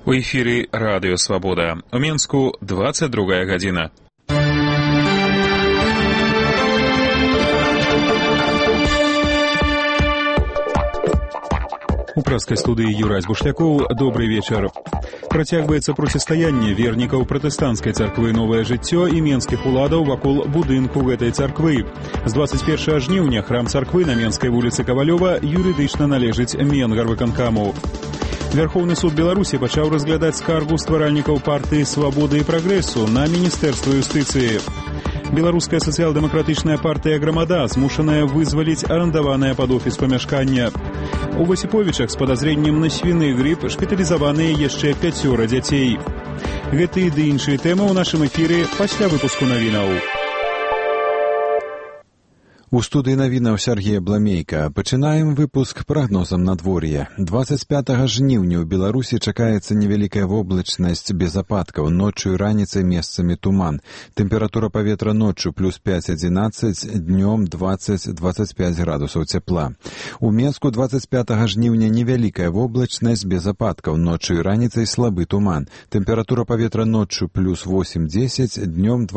У эфіры Радыё Свабода. У Менску 22 гадзіна. У прэскай студыі Юрась Бушлякоў. Добрый вечар. Працягваецца процістаянне вернікаў пратэстанцкай царквы «Новае жыццё» і менскіх уладаў вакол будынку гэтай царквы. З 21 жніўня храм царквы на Менскай вуліцы Кавалёва юрыдычна належыць Менгарвыканкаму. Верховны суд Беларусі пачаў разглядаць скаргу стваральнікаў партыі «Свабоды і прагрэсу» на Міністэрства юстыцыі. Беларуская сацыял-дэмакратычная партыя «Грамада» змушаная вызваліць арандаванае пад офіс памяшкання. У Васіповічах з падазрэннем на свіны грып шпіталізаваныя яшчэ 5 дзяцей. Гэты ды іншыя тэмы ў нашым эфіры пасля выпуску навінаў. У студыі навінаў Сергея Бламейка. Пачынаем выпуск прагнозам надвор'я. 25 жніўня ў Беларусі чакаецца невялікая воблачнасць без ападкаў. Ноччу і раніцай месцамі туман. Тэмпература паветра ноччу плюс 5-11, днём 20-25 градусаў цяпла. У Менску 25 жніўня невялікая воблачнасць без ападкаў. Ноччу і раніцай слабы туман. Тэмпература паветра ноччу плюс 8-10, днём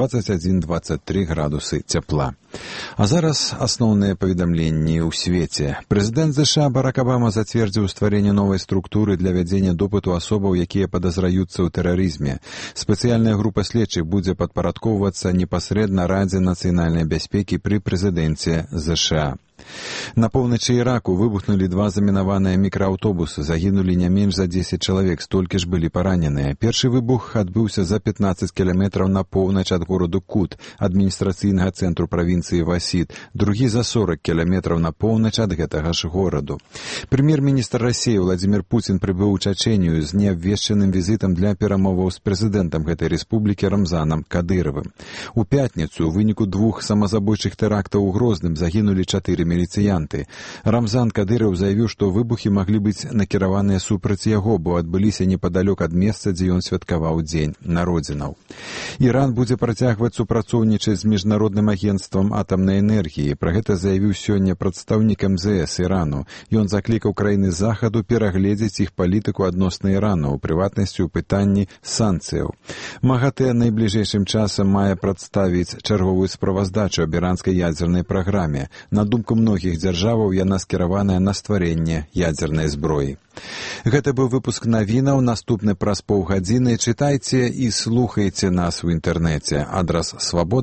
21-23 градусы цяпла. А зараз асноўныя паведамленні ў свеце. Прэзідэнт ЗША Барак Абама зацвердзіў стварэнне новай структуры для вядзення допыту асобаў, якія падазраюцца ў тэрарызме. Спецыяльная група следчых будзе падпарадкоўвацца непасрэдна Радзе нацыянальнай бяспекі пры прэзідэнце ЗША. На поўначы Іраку выбухнулі 2 замінаваныя мікрааўтобусы, загінулі не менш за 10 чалавек, столькі ж былі параненыя. Першы выбух адбыўся за 15 кіламетраў на поўнач ад гораду Кут, адміністрацыйнага цэнтру правінцыі Васід, другі за 40 кіламетраў на поўнач ад гэтага ж гораду. Прэм'ер-міністр Расіі Владзімір Пуцін прыбыў у Чачэнію з неабвешчаным візітам для перамоваў з прэзідэнтам гэтай рэспублікі Рамзанам Кадыравым. У пятніцу ў выніку 2 самазабойчых тэрактаў у Грозным загінулі 4 міліцыянты. Рамзан Кадыраў заявіў, што выбухі маглі быць накіраваныя супраць яго, бо адбыліся непадалёк ад месца, дзе ён святкаваў дзень народзінаў. Іран будзе працягваць супрацоўнічаць з міжнародным агенцтвам атамнай энергіі. Пра гэта заявіў сёння прадстаўнік МЗС Ірану. Ён заклікаў краіны захаду перагледзець іх палітыку адносна Ірану, у прыватнасці ў пытанні санкцыяў. МАГАТЭ найбліжэйшым часам мае прадставіць чарговую справаздачу аб іранскай ядзернай праграме. На думку многіх дзяржаваў яна скіраваная на стварэнне ядзернай зброі. Гэта быў выпуск навінаў. Наступны праз паўгадзіны. Чытайце і слухайце нас у інтэрнэце. Адрас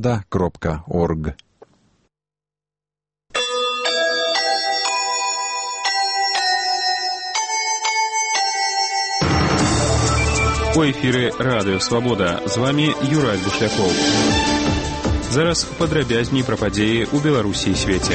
свабода.орг. У эфіры Радыё Свабода. З вамі Юрась Бушлякоў. Зараз падрабязней пра падзеі ў Беларусі і свеце.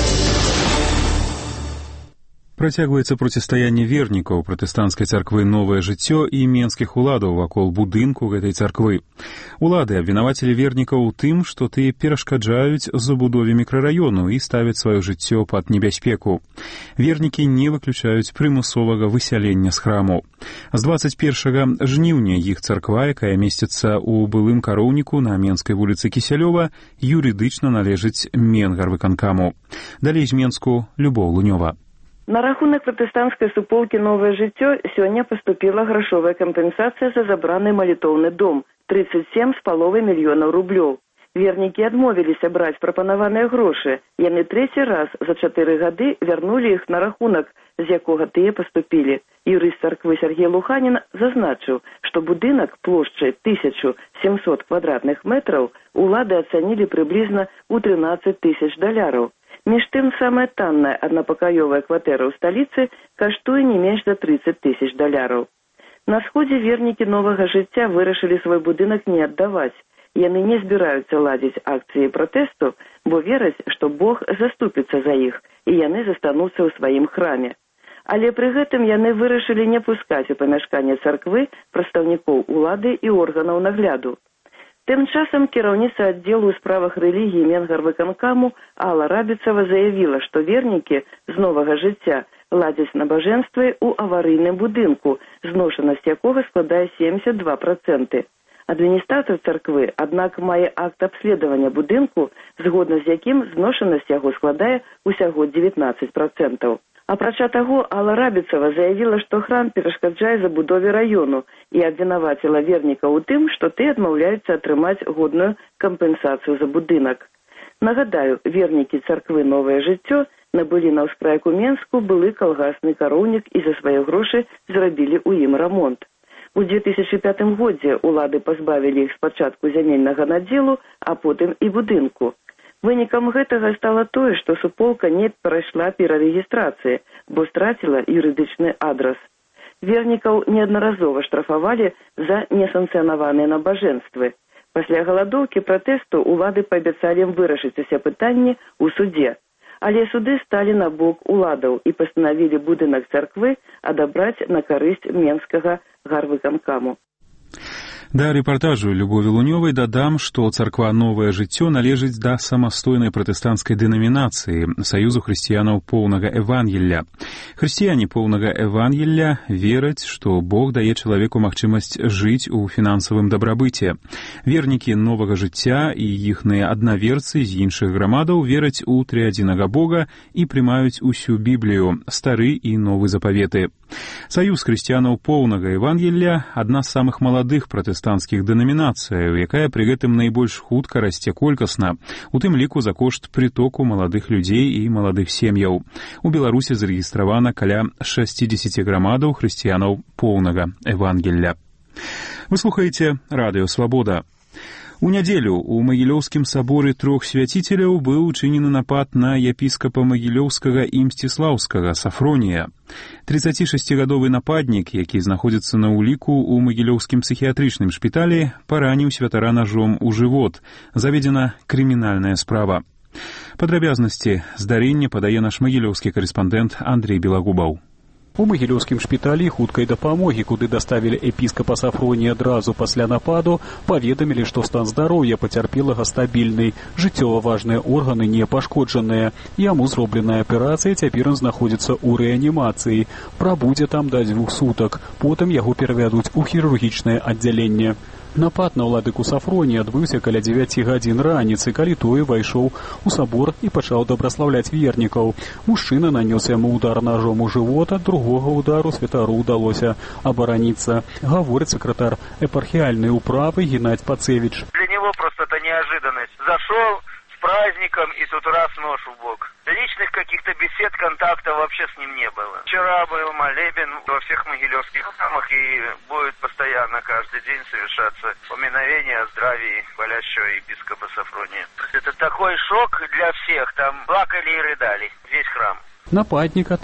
Працягваецца процістаянне вернікаў пратэстанцкай царквы «Новае жыццё» і менскіх уладаў вакол будынку гэтай царквы. Улады абвінавацілі вернікаў у тым, што тыя перашкаджаюць забудове мікрараёну і ставяць сваё жыццё пад небяспеку. Вернікі не выключаюць прымусовага высялення з храму. З 21 жніўня іх царква, якая месціцца ў былым кароўніку на Менскай вуліцы Кісялёва, юрыдычна належыць Менгарвыканкаму. Далей з Менску Любоў Лунёва. На рахунак пратэстанцкай суполкі «Новае жыццё» сёння паступіла грашовая кампенсацыя за забраны малітоўны дом – 37,5 мільёнаў рублёў. Вернікі адмовіліся браць прапанаваныя грошы. Яны 3-й раз за 4 гады вярнулі іх на рахунак, з якога тыя паступілі. Юрыст царквы Сергей Луханін зазначыў, што будынак плошчай 1700 квадратных метраў улады ацанілі прыблізна ў $13 000. Між тым, самая танная аднапакаёвая кватэра ў сталіцы каштуе не менш за $30 000. На сходзе вернікі «Новага жыцця» вырашылі свой будынак не аддаваць. Яны не збіраюцца ладзіць акцыі пратэсту, бо вераць, што Бог заступіцца за іх, і яны застануцца ў сваім храме. Але пры гэтым яны вырашылі не пускаць у памяшканне царквы прадстаўнікоў улады і органаў нагляду. Тым часам кіраўніца аддзелу ў справах рэлігіі Менгарвыканкаму Алла Рабіцава заявіла, што вернікі з «Новага жыцця» ладзяць набажэнствы ў аварыйным будынку, зношанасць якога складае 72%. Адміністратор царквы, аднак, мае акт абследавання будынку, згодна з якім зношанасць яго складае ўсяго 19%. Апрача таго, Алла Рабіцава заявіла, што храм перашкаджае забудове раёну і абвінаваціла вернікаў у тым, што ты адмаўляюцца атрымаць годную кампенсацыю за будынак. Нагадаю, вернікі царквы «Новае жыццё» набылі на ўскрайку Менску былы калгасны кароўнік і за свае грошы зрабілі ў ім рамонт. У 2005 годзе улады пазбавілі іх спачатку зямельнага надзелу, а потым і будынку. Вынікам гэтага стала тое, што суполка не прайшла перарэгістрацыі, бо страціла юрыдычны адрас. Вернікаў неаднаразова штрафавалі за несанкцыянаваныя набажэнствы. Пасля галадоўкі пратэсту улады паабяцалі ім вырашыць усе пытанні ў судзе. Але суды сталі на бок уладаў і пастанавілі будынак царквы адабраць на карысць менскага гарвыканкаму. Да рэпартажу Любові Лунёвай дадам, што царква «Новае жыццё» належыць да самастойнай пратэстанцкай дэнамінацыі Саюзу хрысціянаў поўнага Евангелля. Хрысціяне поўнага Евангелля вераць, што Бог дае чалавеку магчымасць жыць у фінансавым дабрабыце. Вернікі «Новага жыцця» і іхныя аднаверцы з іншых грамадаў вераць у трыадзінага Бога і прымаюць усю Біблію, стары і новы запаветы. Саюз хрысціянаў поўнага Евангелля – адна з самых маладых пратэстанцкіх дэнамінацыяў, якая пры гэтым найбольш хутка расце колькасна, у тым ліку за кошт прытоку маладых людзей і маладых сем'яў. У Беларусі зарэгістравана каля 60 грамадаў хрысціянаў поўнага Евангелля. Вы слухаеце Радыё Свабода. У нядзелю у Магілёўскім саборы трох свяціцеляў быў учынены напад на епіскапа Магілёўскага і Мсціслаўскага Сафронія. 36-гадовы нападнік, які знаходзіцца на ўліку ў Магілёўскім псіхіятрычным шпіталі, параніў святара нажом у жывот. Заведзена крымінальная справа. Падрабязнасці здарэння падае наш магілёўскі карэспандэнт Андрей Белагубаў. У Магілёўскім шпіталі хуткай дапамогі, куды даставілі епіскапа Сафронія адразу пасля нападу, паведамілі, што стан здароўя пацярпелага стабільны, жыццёва важныя органы не пашкоджаныя. Яму зробленая аперацыя, цяпер ён знаходзіцца ў рэанімацыі. Прабудзе там да 2 сутак, потым яго перавядуць у хірургічнае аддзяленне. Напад на ўладыку Сафронія адбыўся каля 9 гадзін раніцы, калі той увайшоў у сабор і пачаў дабраслаўляць вернікаў. Мужчына нанёс яму удар ножом у жывот, ад другога удару святару удалося абараніцца, гаворыць сакратар епархіяльнай управы Геннадзь Пацевіч. Для него просто это неожиданность. Зашел с праздником и тут раз нож в бок. Личных каких-то бесед, контактов вообще с ним не было. Вчера был молебен во всех могилевских храмах и будет постоянно каждый день совершаться поминовение о здравии болящего епископа Сафрония. Это такой шок для всех, там плакали и рыдали весь храм. Нападніка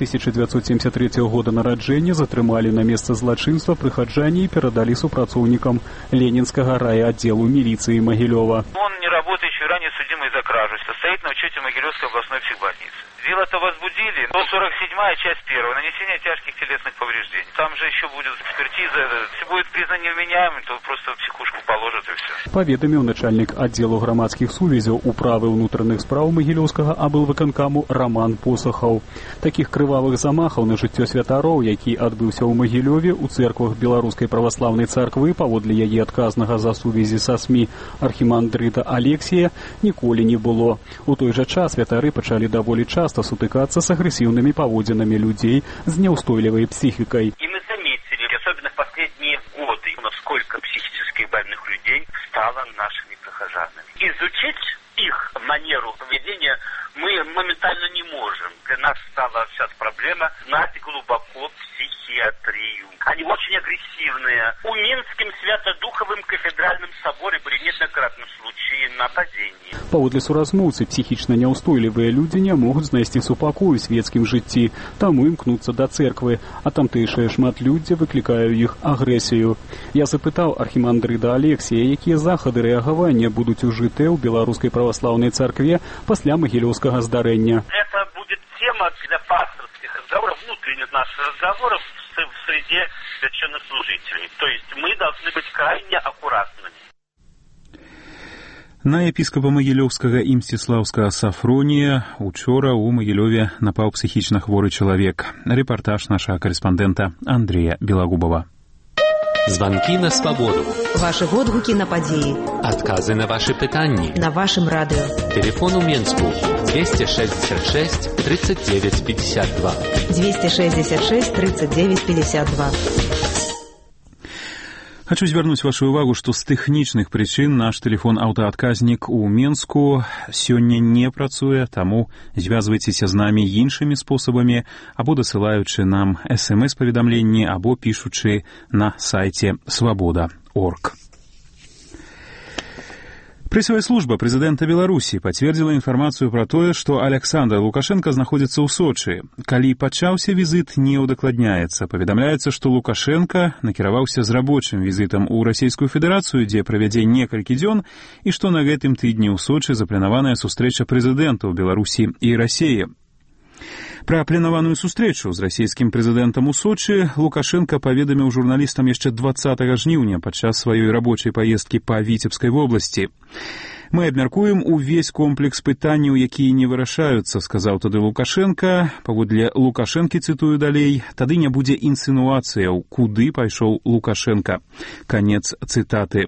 1973 года нараджэння затрымалі на месца злачынства прыхаджане і перадалі супрацоўнікам Ленінскага райотделу милиции Могилева. Он не работающий, ранее судимый за кражу, состоит на учете Могилевской областной психбольницы. Дело-то возбудили. 147-я, часть 1. Нанесение тяжких телесных повреждений. Там же еще будет экспертиза. Если будет признан невменяемым, то просто в психушку положат и все. Паведаміў начальник отделу громадских сувязяў управы внутренних справ Могилевского аблвыканкаму Роман Посохаў. Таких крывавых замахаў на жыццё святароў, які адбыўся ў Магілёве у церквах Беларускай праваслаўнай царквы, паводле яе адказнага за сувязі са СМІ архімандрыта Алексія, ніколі не было. У той жа час святары пачалі даволі часто сутыкаться с агрессивными поводинами людей с неустойливой психикой. И мы заметили, особенно в последние годы, насколько психически больных людей стало нашими прихожанами. Изучить их манеру поведения мы моментально не можем. Для нас стала сейчас проблема знать глубоко психиатрию. Они очень агрессивные. У Минским Свято-Духовым кафедральным соборе были неоднократно случаи нападений. Паводле суразмоўцы, психічна няўстойлівыя людзі не могуць знайсці супакою ў свецкім жыцці, таму імкнуцца да церквы, а тамтэйшае шматлюддзе выклікае іх агрэсію. Я запытаў архімандрыта Алексія, якія захады рэагавання будуць ужытыя ў Беларускай праваслаўнай царкве пасля магілёўскага здарэння. Это будет тема для пасторских разговоров, внутренних наших разговоров в среде священнослужителей. То есть мы должны быть крайне аккуратными. На епіскапа Магілёўскага і Мсціслаўскага Сафронія учора ў Магілёве напаў псіхічна хворы чалавек. Рэпартаж нашага карэспандэнта Андрея Белагубова. Звонки на свободу. Ваши водгуки на подеи. Отказы на ваши пытанни. На вашем радио. Телефон у Менску 266 39 52. 266 39 52. Хочу звярнуць вашу увагу, што з тэхнічных прычын наш тэлефон-аўтаадказнік у Менску сёння не працуе, таму звязвайцеся з намі іншымі спосабамі, або дасылаючы нам смс-паведамленні, або пішучы на сайце свобода.орг. Прессовая служба прэзідэнта Беларусі пацвердзіла інфармацыю пра тое, што Александр Лукашенко знаходзіцца ў Сочы. Калі пачаўся візіт, не ўдакладняецца. Паведамляецца, што Лукашенко накіраваўся з рабочым візітам у Расійскую Федэрацыю, дзе правядзе некалькі дзён, і што на гэтым тыдні ў Сочы запланаваная сустрэча прэзідэнтаў Беларусі і Расіі. Пра планаваную сустрэчу з расійскім прэзідэнтам у Сочы Лукашенко паведаміў журналістам яшчэ 20 жніўня падчас сваёй рабочай паездкі па Віцебскай вобласці. «Мы абмяркуем увесь комплекс пытанняў, якія не вырашаюцца», сказаў тады Лукашенко. Паводле Лукашэнкі, цытую далей, «тады не будзе інсінуацыяў, куды пайшоў Лукашенко». Канец цытаты.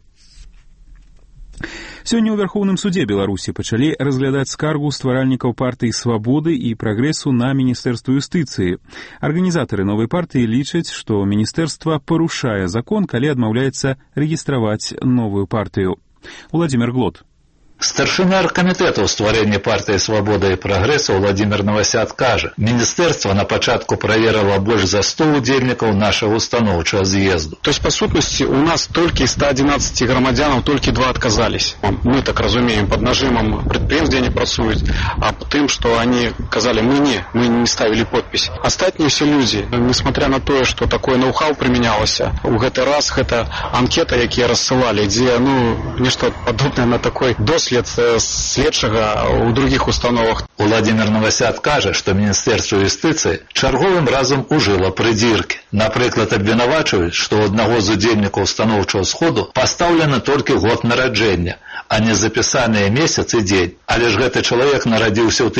Сёння ў Вярхоўным судзе Беларусі пачалі разглядаць скаргу стваральнікаў партыі «Свабоды» і «Прагрэсу» на Міністэрства юстыцыі. Арганізатары новай партыі лічаць, што міністэрства парушае закон, калі адмаўляецца рэгістраваць новую партыю. Владимир Глот. Старшина оргкомитета у стварэння партии «Свобода» и «Прогресса» Владимир Новосяд кажа, министерство на початку проверило больше за 100 удельников нашего установчего съезду. То есть, по сутности, у нас только из 111 громадянов только 2 отказались. Мы так разумеем, под нажимом предприемств, где они працуют, а тем, что они сказали, мы не ставили подпись. Остальные все люди, несмотря на то, что такое ноу-хау применялось, у гэты раз это анкета, якія рассылали, где, нечто подобное на такой дослед следчага у других установах. Владимир Новосяд кажа, што Міністэрства юстыцыі чарговым разам ужыла прыдзіркі. Напрыклад, абвінавачваюць, што ў аднаго з удзельнікаў станоўчага сходу пастаўлены толькі год нараджэння, а не запісаныя месяц і дзень. Але ж гэты чалавек нарадзіўся ў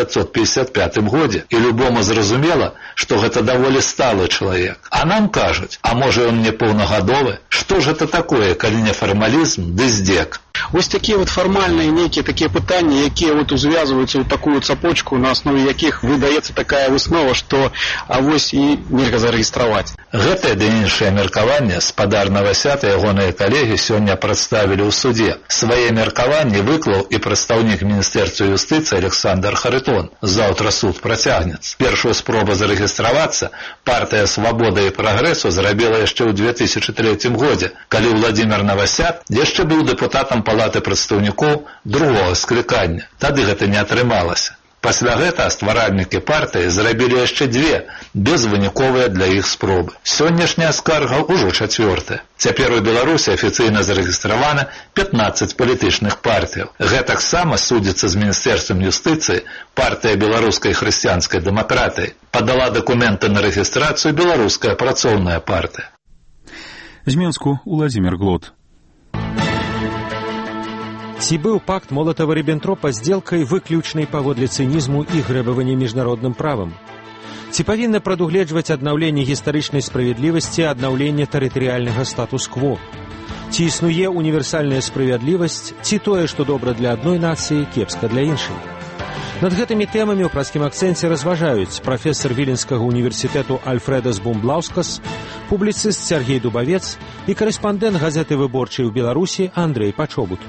1955 годзе, і любому зразумела, што гэта даволі сталы чалавек. А нам кажуць, а можа ён не паўнагадовы? Што ж гэта такое, калі не фармалізм, ды здзек? Вось такія фармальныя нейкія такія пытанні, якія узвязваюцца ў такую цапочку, на аснове якіх выдаецца такая выснова, што авось і нельга зарэгістраваць. Гэтае ды іншае меркаванне спадар Новосяд і ягоныя калегі сёння прадставілі ў суде. Свае меркаванні выклаў і прадстаўнік Міністэрства юстыцыі Александр Харитон. Заўтра суд працягнецца. Першую спробу зарэгістравацца партыя «Свобода» і «Прогрессу» зрабіла яшчэ ў 2003 годзе, калі Владимир Новосяд яшчэ быў дэпутатам Палаты прадстаўнікоў другога склікання. Тады гэта не атрымалася. Пасля гэта стваральнікі партыі зрабілі яшчэ 2 безвыніковыя для іх спробы. Сённяшняя скарга ўжо 4. Цяпер у Беларусі афіцыйна зарэгістравана 15 палітычных партыяў. Гэтаксама судзіцца з Міністэрствам юстыцыі партыя беларускай хрысціянскай дэмакратыі. Падала дакументы на рэгістрацыю беларуская працоўная партыя. З Менску Владимир Глот. Ці быў пакт Молатава-Ріббентропа здзелкай выключнай паводле цынізму і грэбавання міжнародным правам? Ці павінна прадугледжваць аднаўленне гістарычнай справядлівасці, аднаўленне тэрытарыяльнага статус-кво? Ці існуе універсальная справядлівасць, ці тое, што добра для адной нацыі, кепска для іншай? Над гэтымі тэмамі ў праскім акцэнце разважаюць прафесар Віленскага універсітэту Альфрэдас Бумблаускас, публіцыст Сергей Дубавец і карэспандэнт газеты «Выборчай» у Беларусі Андрэй Пачобут.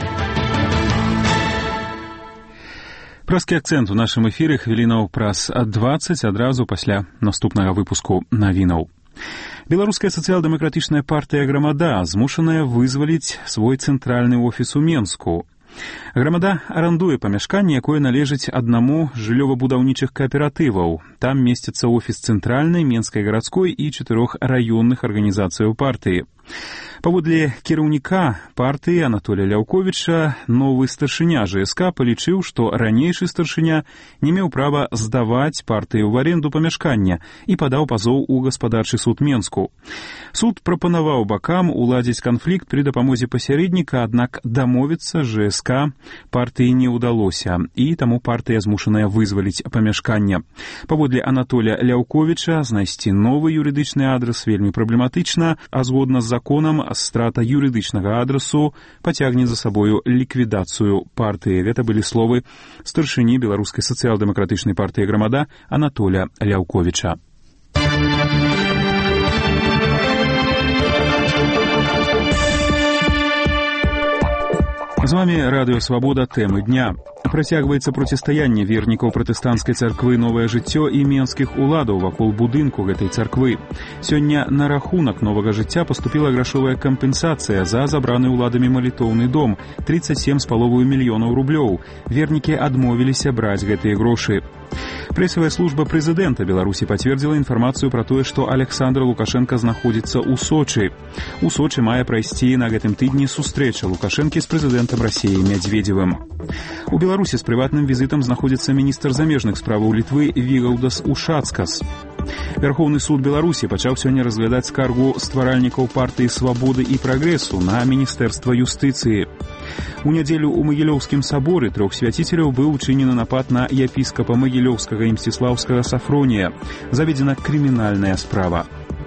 Праскі акцэнт у нашым эфіры хвілінаў праз 20 адразу пасля наступнага выпуску навінаў. Беларуская сацыял-дэмакратычная партыя «Грамада» змушаная вызваліць свой цэнтральны офіс у Менску. Грамада арандуе памяшканне, якое належыць аднаму з жыллёва-будаўнічых кааператываў. Там месціцца офіс цэнтральнай, менскай гарадской і 4 раённых арганізацыяў партыі. Паводле кіраўніка партыі Анатолія Ляўковіча, новы старшыня ЖСК палічыў, што ранейшы старшыня не меў права здаваць партыю ў аренду памяшкання і падаў пазоў у гаспадарчы суд Менску. Суд прапанаваў бакам уладзіць канфлікт пры дапамозе пасярэдніка, аднак дамовіцца ЖСК СК партыі не ўдалося, і таму партыя змушаная вызваліць памяшканне. Паводле Анатолія Ляўковіча, знайсці новы юрыдычны адрас вельмі праблематычна, а згодна з законам страта юрыдычнага адрасу пацягне за сабою ліквідацыю партыі. Гэта былі словы старшыні беларускай сацыял-дэмакратычнай партыі «Грамада» Анатолія Ляўковіча. З вами Радыё Свабода, тэмы дня. Працягваецца процістаянне вернікаў пратэстанцкай царквы «Новае жыццё» і менскіх уладаў вакол будынку гэтай царквы. Сёння на рахунак «Новага жыцця» паступіла грашовая кампенсацыя за забраны ўладамі малітоўны дом – 37,5 мільёнаў рублёў. Вернікі адмовіліся браць гэтыя грошы. Прэсавая служба прэзідэнта Беларусі пацвердзіла інфармацыю пра тое, што Александр Лукашенко знаходзіцца ў Сочы. У Сочы мае прайсці на гэтым тыдні сустрэча Лукашэнкі з прэзідэнтам Расіі Мядзведзевым. У Беларусі з прыватным візітам знаходзіцца міністр замежных справаў Літвы Вігаўдас Ушацкас. Верховны суд Беларусі пачаў сёння разглядаць скаргу стваральнікаў партыі «Свабоды і прагрэсу» на міністэрства юстыцыі. У нядзелю ў Магілёўскім саборы 3 свяціцеляў быў учынены напад на епіскапа Магілёўскага і Мсціслаўскага Сафронія. Заведзена крымінальная справа.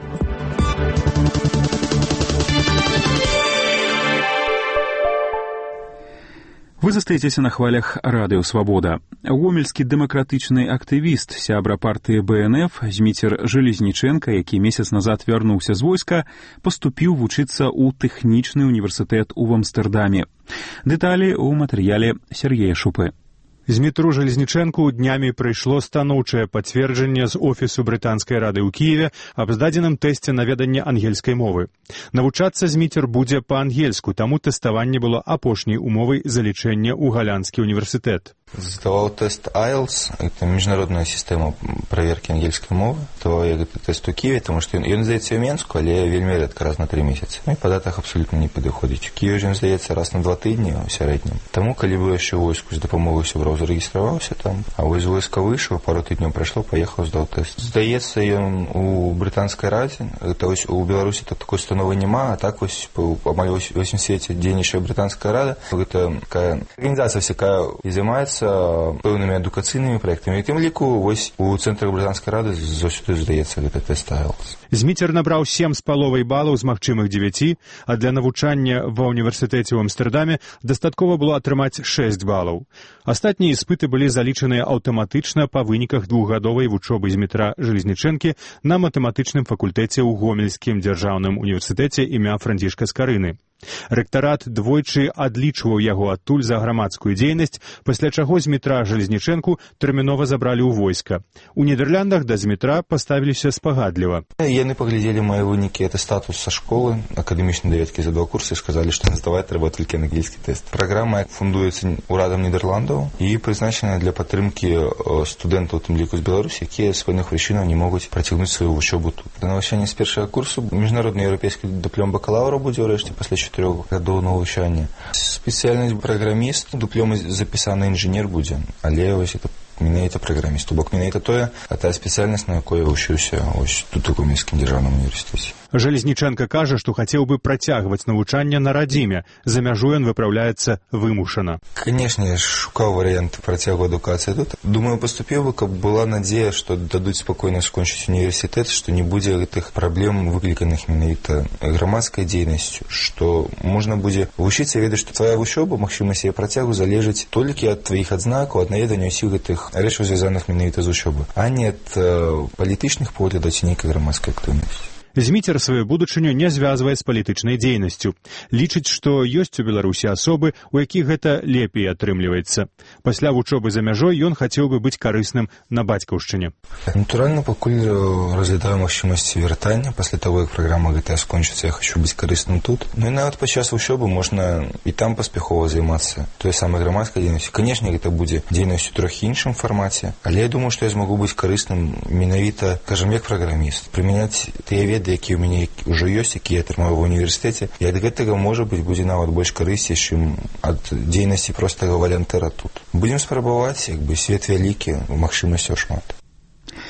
Вы застаецеся на хвалях Радыё Свабода. Гомельскі дэмакратычны актывіст, сябра партыі БНФ Зміцер Жалезніченка, які месяц назад вярнуўся з войска, паступіў вучыцца ў тэхнічны універсітэт у Амстэрдаме. Дэталі ў матэрыяле Сергея Шупы. Змітру Жалезнічэнку днямі прыйшло станоўчае пацверджанне з офісу брытанскай рады ў Кіеве аб здадзеным тэсце на веданне ангельскай мовы. Навучацца Зміцер будзе па-ангельску, таму тэставанне было апошняй умовай залічэння ў Галянскі універсітэт. Сдавал тест IELTS, это международная система проверки ангельской мовы. Сдавал я этот тест у Киеве, потому что он здаецца ў Менску, але вельмі рэдка, раз на 3 месяцы. Ну і па датах абсолютно не падыходзіць. У Киеве ён здаецца раз на 2 тыдні ў сярэднім. Таму, калі быў яшчэ ў войску з дапамогай сяброў, зарэгістраваўся там, а вось з войска выйшаў, пару тыдняў прайшло, паехаў, здаў тест. Здаецца ён у брытанскай радзе, это вось у Беларусі такой установы няма, а так вось амаль ва ўсім свеце дзейнічае брытанская рада. Гэта такая арганізацыя всякая і займаецца пэўнымі адукацыйнымі праектамі. І тым ліку вось у цэнтрах брытанскай рады заўсёды здаецца гэта тэст IELTS. Зміцер набраў 7,5 балаў з магчымых 9, а для навучання ва ўніверсітэце ў Амстэрдаме дастаткова было атрымаць 6 балаў. Астатнія іспыты былі залічаныя аўтаматычна па выніках двухгадовай вучобы Змітра Жалезнічэнкі на матэматычным факультэце ў Гомельскім дзяржаўным універсітэце імя Францішка Скарыны. Рэктарат двойчы адлічваў яго адтуль за грамадскую дзейнасць, пасля чаго Змітра Жалезнічэнку тэрмінова забралі ў войска. У Нідэрляндах да Змітра паставіліся спагадліва. Яны паглядзелі мае вынікі, это статус са школы, акадэмічнай даведкі за 2 курсы, і сказалі, што здаваць трэба толькі ангельскі тэст. Праграма фундуецца урадам Нідерландаў і прызначаная для падтрымкі студэнтаў, тым ліку з Беларусі, якія з пэўных прычынаў не могуць працягнуць сваю вучобу тут. Да навучання з першага курсу міжнародны еўрапейскі дыплом бакалаўра будзе ўрэшце пасля 4 гадоў навучання. Спецыяльнасць праграміст, дыплом запісаны інжынер будзе, але вось это менавіта праграміст. То бок менавіта тая спецыяльнасць, на якой я вучыўся ось тут у Гомельскім дзяржаўным універсітэце. Жалезнічэнка кажа, што хацеў бы працягваць навучанне на радзіме. За мяжу ён выпраўляецца вымушана. Канешне, я шукаў варыянты працягу адукацыі тут. Думаю, паступіў бы, каб была надзея, што дадуць спакойна скончыць універсітэт, што не будзе гэтых праблем, выкліканых менавіта грамадскай дзейнасцю, што можна будзе вучыцца і ведаць, што твая вучоба, магчымасць яе працягу залежыць толькі ад тваіх адзнакаў, ад наведання ўсіх гэтых рэчаў, звязаных менавіта з вучобай, а не ад палітычных поглядаў ці нейкай грамадскай актыўнасці. Зміцер сваю будучыню не звязвае з палітычнай дзейнасцю. Лічыць, што ёсць у Беларусі асобы, у якіх гэта лепей атрымліваецца. Пасля вучобы за мяжой ён хацеў бы быць карысным на бацькаўшчыне. Натуральна, пакуль разглядаю магчымасці вяртання, пасля таго, як праграма гэтая скончыцца, я хачу быць карысным тут. Ну і нават падчас вучобы можна і там паспяхова займацца той самай грамадскай дзейнасцю. Канешне, гэта будзе дзейнасцю трохі іншым фармаце, але я думаю, што я змагу быць карысным менавіта, кажам, як праграміст, прымяняць тыя веды, якія ў мяне ўжо ёсць, якія я атрымаў ва універсітэце, і ад гэтага, можа быць, будзе нават больш карысці, чым ад дзейнасці простага валянтэра тут. Будзем спрабаваць, свет вялікі, магчымасцяў шмат.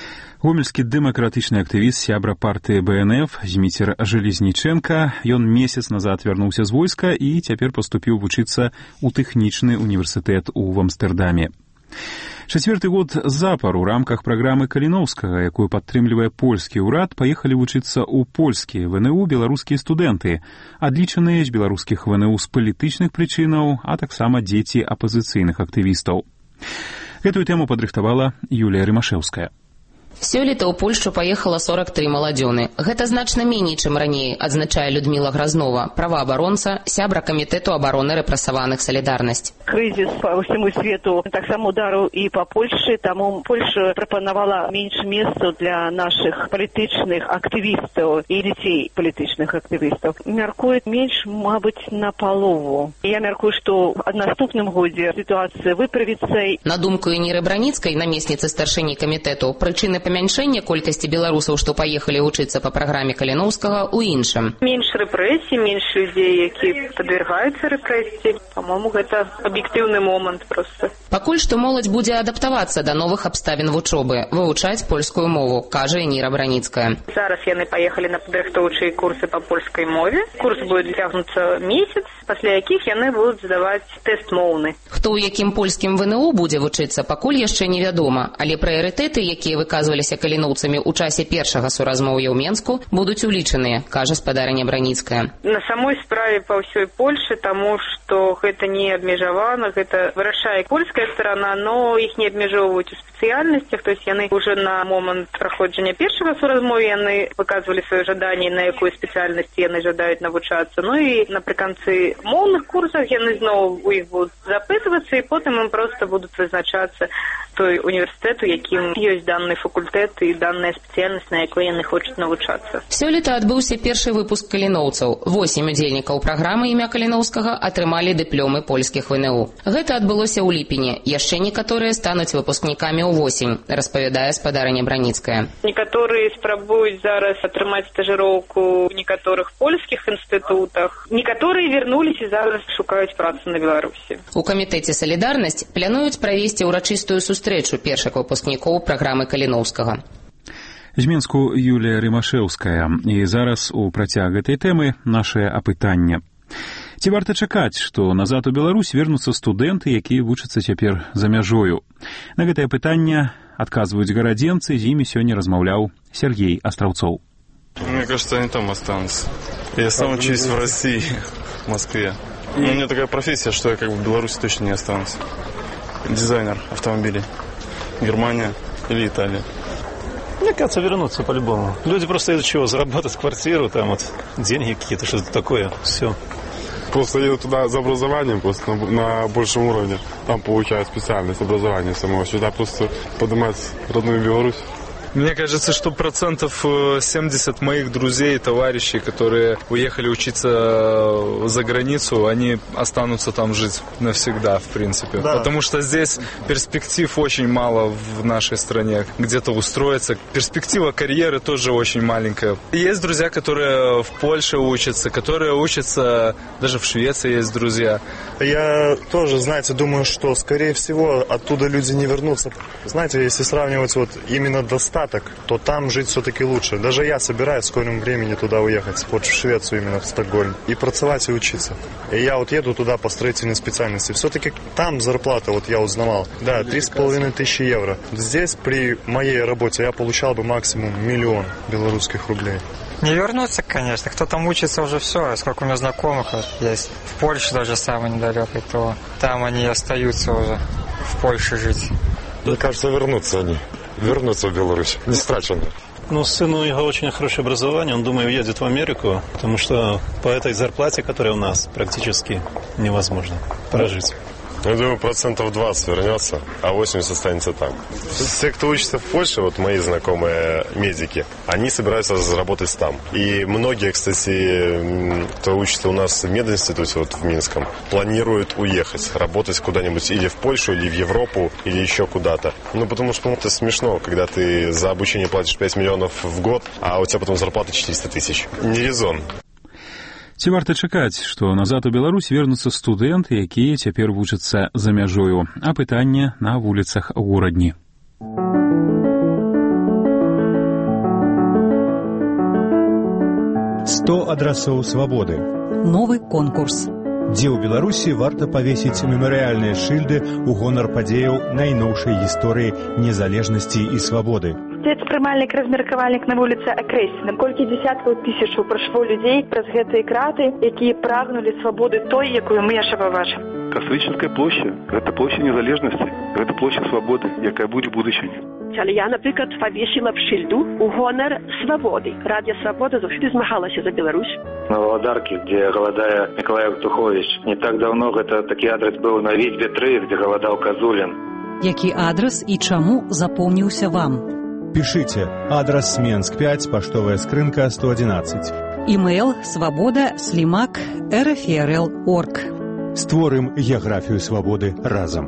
Гомельскі дэмакратычны актывіст, сябра партыі БНФ Зміцер Жалезніченка. Ён месяц назад вярнуўся з войска і цяпер паступіў вучыцца ў тэхнічны універсітэт у Амстэрдаме. Чацвёрты год запар у рамках праграмы Каліноўскага, якую падтрымлівае польскі ўрад, паехалі вучыцца ў польскія ВНУ беларускія студэнты, адлічаныя з беларускіх ВНУ з палітычных прычынаў, а таксама дзеці апазіцыйных актывістаў. Гэтую тэму падрыхтавала Юлія Рымашэўская. Сёлета ў Польшчу паехала 43 маладзёны. Гэта значна меней, чым раней, адзначае Людміла Гразнова, праваабаронца, сябра камітэту абароны рэпрэсаваных «Салідарнасць». Крызіс па ўсяму свету таксама ударыў і па Польшчы, таму Польшча прапанавала менш месцаў для нашых палітычных актывістаў і дзяцей палітычных актывістаў. Мяркуюць менш, мабыць, на палову. Я мяркую, што ў наступным годзе сітуацыя выправіцца. На думку Эніры Браніцкай, намесніцы старшыні камітэту, прычыны памяншэння колькасці беларусаў, што паехалі вучыцца па праграме Каліноўскага, у іншым. Менш рэпрэсій, менш людзей, які падвяргаюцца рэпрэсіі. Па-мому, гэта аб'ектыўны момант проста. Пакуль што моладзь будзе адаптавацца да новых абставін вучобы, вывучаць польскую мову, кажа Эніра Браніцкая. Зараз яны паехалі на падрыхтоўчыя курсы па польскай мове. Курс будзе цягнуцца месяц, пасля якіх яны будуць здаваць тэст моўны. Хто ў якім польскім ВНУ будзе вучыцца, пакуль яшчэ невядома, але прыярытэты, якія выказваліся каліноўцамі ў часе першага суразмоўя ў Менску, будуць улічаныя, кажа спадарыня Браніцкая. На самой справе па ўсёй Польшы, таму што гэта не абмежавана, гэта вырашае польская сторона, но іх не абмежоўваюць у спецыяльнасцях, то есть яны уже на момант праходжання першага суразмоўя яны выказвалі сваё жаданне, на якой спецыяльнасці яны жадаюць навучацца. Ну і напрыканцы моўных курсах яны зноў у іх будуць запытвацца, і потым ім проста будуць вызначацца той універсітэт, у якім ёсць данны факультэт і данная спецыяльнасць, на якой яны хочуць навучацца. Сёлета адбыўся першы выпуск каліноўцаў. 8 удзельнікаў праграмы імя Каліноўскага атрымалі дыпломы польскіх ВНУ. Гэта адбылося ў ліпені. Яшчэ некаторыя стануць выпускнікамі ўвосень, распавядае спадарыня Браніцкая. Некаторыя спрабуюць зараз атрымаць стажыроўку ў некаторых польскіх інстытутах. Некаторыя вярнуліся і зараз шукаюць працу на Беларусі. У камітэце «Салідарнасць» плануюць правесці ўрачыстую сустрэчу першых выпускнікоў праграмы Каліноўскага. З Менску Юлія Рымашэўская. І зараз у працяг гэтай тэмы нашае апытанне. Ці варта чакаць, што назад у Беларусь вернуцца студэнты, якія вучацца цяпер за мяжою? На гэтае пытанне адказваюць гарадзенцы, з імі сёння размаўляў Сергей Астраўцоў. Мне кажется, они там останутся. Я сам учусь в России, в Москве. У меня такая профессия, что я как бы в Беларуси точно не останусь. Дизайнер автомобилей. Германия или Италия. Мне кажется, вернуться по-любому. Люди просто из-за чего? Заработать квартиру, там вот деньги какие-то, что-то такое. Все. Просто едут туда за образованием, просто на большем уровне. Там получают специальность образования самого. Сюда просто поднимать родную Беларусь. Мне кажется, что 70% моих друзей и товарищей, которые уехали учиться за границу, они останутся там жить навсегда, в принципе. Да. Потому что здесь перспектив очень мало в нашей стране. Где-то устроиться. Перспектива карьеры тоже очень маленькая. Есть друзья, которые в Польше учатся, которые учатся, даже в Швеции есть друзья. Я тоже, знаете, думаю, что, скорее всего, оттуда люди не вернутся. Знаете, если сравнивать вот именно достаток, то там жить все-таки лучше. Даже я собираюсь в скором времени туда уехать, вот в Швецию, именно в Стокгольм, и працевать, и учиться. И я вот еду туда по строительной специальности. Все-таки там зарплата, вот я узнавал, да, 3500 евро. Здесь при моей работе я получал бы максимум 1 000 000 белорусских рублей. Не вернуться, конечно. Кто там учится, уже все. Сколько у меня знакомых вот есть. В Польше даже самое недалекое, то там они остаются уже в Польше жить. Мне кажется, вернутся они. Вернуться в Беларусь. Не страчено. Ну, сыну у него очень хорошее образование. Он, думаю, уедет в Америку, потому что по этой зарплате, которая у нас, практически невозможно прожить. Я думаю, 20% вернется, а 80% останется там. Все, кто учится в Польше, вот мои знакомые медики, они собираются заработать там. И многие, кстати, кто учится у нас в мединституте, вот в Минском, планируют уехать, работать куда-нибудь или в Польшу, или в Европу, или еще куда-то. Ну, потому что это смешно, когда ты за обучение платишь 5 миллионов в год, а у тебя потом зарплата 400 000. Не резон. Ці варта чакаць, што назад у Беларусь вернуцца студэнты, якія цяпер вучацца за мяжою, а пытанне на вуліцах горадні. 100 адрасоў свабоды. Новы конкурс. Дзе ў Беларусі варта павесіць мемарыяльныя шыльды ў гонар падзеяў найноўшай гісторыі незалежнасці і свабоды. Прымальнік, размеркавальнік на вуліцы акрэслены. Колькі дзесяткаў тысячаў прайшло людзей праз гэтыя краты, якія прагнулі свабоды той, якую мы яшчэ пабачым. Кастрычніцкая площа – гэта площа незалежнасці, гэта площа свабоды, якая будзе будучыня. Але я, наприклад, павесіла б шыльду у гонар свабоды. Радіо «Свабода» заўсёды змагалася за Беларусь. На Валадарке, где галадае Миколай Евтухович. Не так давно гэта такі адрес быў на Вітьбе 3, где галадаў Казулін. Які адрес і чаму запомніўся вам? Пішыце. Адрес Менск 5, паштовая скрынка 111. Імейл svoboda@rfrl.org. Створым геаграфію свабоды разам.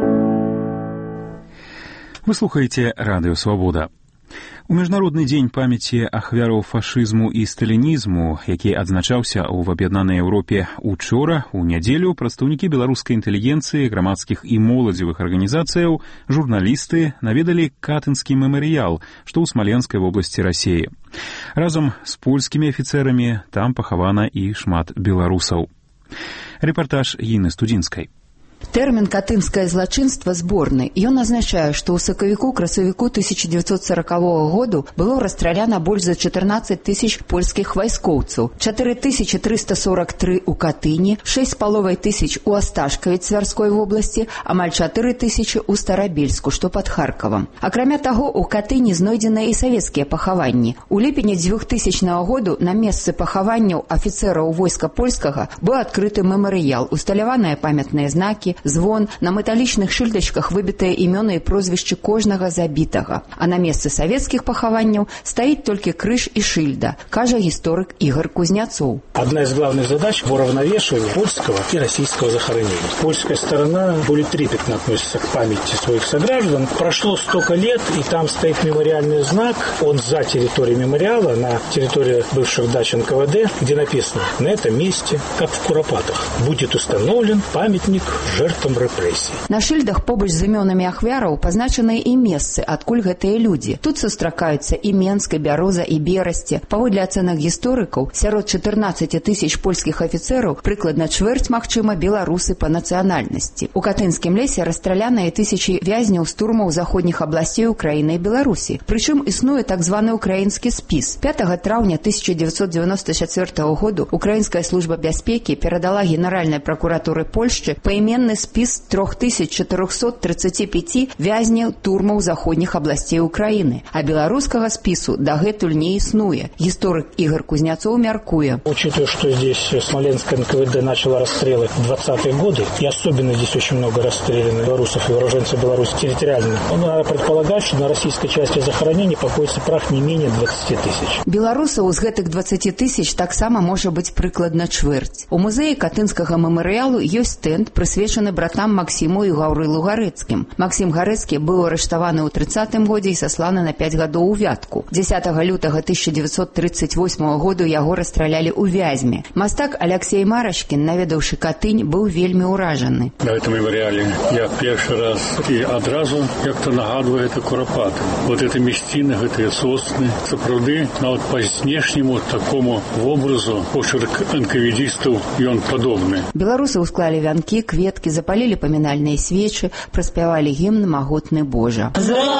Вы слухаеце радыё «Свабода». У Міжнародны дзень памяці ахвяраў фашызму і сталінізму, які адзначаўся ў Аб'яднанай Еўропе учора, у нядзелю, прадстаўнікі беларускай інтэлігенцыі, грамадскіх і моладзевых арганізацыяў, журналісты наведалі Катынскі мемарыял, што ў Смаленскай вобласці Расіі. Разам з польскімі афіцэрамі там пахавана і шмат беларусаў. Рэпартаж Інны Студзінскай. Тэрмін «катынскае злачынства» зборны. Ён азначае, што ў сакавіку-красавіку 1940 году было расстраляна больш за 14 тысяч польскіх вайскоўцаў, 4343 у Катыні, 6,5 тысяч у Асташкаве Цвярской вобласці, амаль 4 тысячы ў Старабельску, што пад Харкавам. Акрамя таго, у Катыні знойдзеныя і савецкія пахаванні. У ліпені 2000 году на месцы пахаванняў афіцэраў войска польскага быў адкрыты мемарыял, усталяваныя памятныя знакі, звон, на металічных шыльдачках выбітыя імёны і прозвішчы кожнага забітага. А на месцы савецкіх пахаванняў стаіць толькі крыж і шыльда, кажа гісторык Игорь Кузнецов. Одна из главных задач – уравновешивание польского и российского захоронения. Польская сторона более трепетно относится к памяти своих сограждан. Прошло столько лет, и там стоит мемориальный знак. Он за территорией мемориала, на территории бывших дач НКВД, где написано: на этом месте, как в Куропатах, будет установлен памятник жертвам рэпрэсій. На шыльдах побач з імёнамі ахвяраў пазначаныя і месцы, адкуль гэтыя людзі. Тут сустракаюцца і Менск, і Бяроза, і Берасце. Паводле ацэнак гісторыкаў, сярод 14 тысяч польскіх афіцэраў прыкладна чвэрць, магчыма, беларусы па нацыянальнасці. У Катынскім лесе расстраляныя тысячы вязняў з турмаў заходніх абласцей Украіны і Беларусі. Прычым існуе так званы украінскі спіс. 5 траўня 1994 году Украінская служба бяспекі перадала Генеральнай пракуратуры Польшчы паіменны спіс 3435 вязняў турмаў заходніх абласцей Украіны, а беларускага спісу дагэтуль не існуе. Гісторык Игорь Кузнецов мяркуе. Учитывая, что здесь Смоленская НКВД начала расстрелы в 20-е годы, и особенно здесь очень много расстреляно белорусов и уроженцев Беларуси территориально, надо предполагать, что на российской части захоронений покоится прах не менее 20 тысяч. Беларусаў з гэтых 20 тысяч таксама можа быць прыкладна чвэрць. У музеі Катынскага мемарыялу ёсць стэнд, прысвечаны братам Максіму і Гаўрылу Гарэцкім. Максім Гарэцкі быў арыштаваны ў 30-м годзе і сасланы на 5 гадоў у Вятку. 10 лютага 1938 году яго расстралялі ў Вязьме. Мастак Алексей Марашкін, наведаўшы Катынь, быў вельмі ўражаны. На этом мемориале я першы раз і адразу як-то нагадваю это Куропаты. Вот это мясціны, гэтыя сосны. Сапраўды, нават па знешняму такому вобразу почерк энкаведзістаў ён падобны. Беларусы ўсклалі вянкі, кветкі, запалілі памінальныя свечы, праспявалі гімн «Магутны Божа».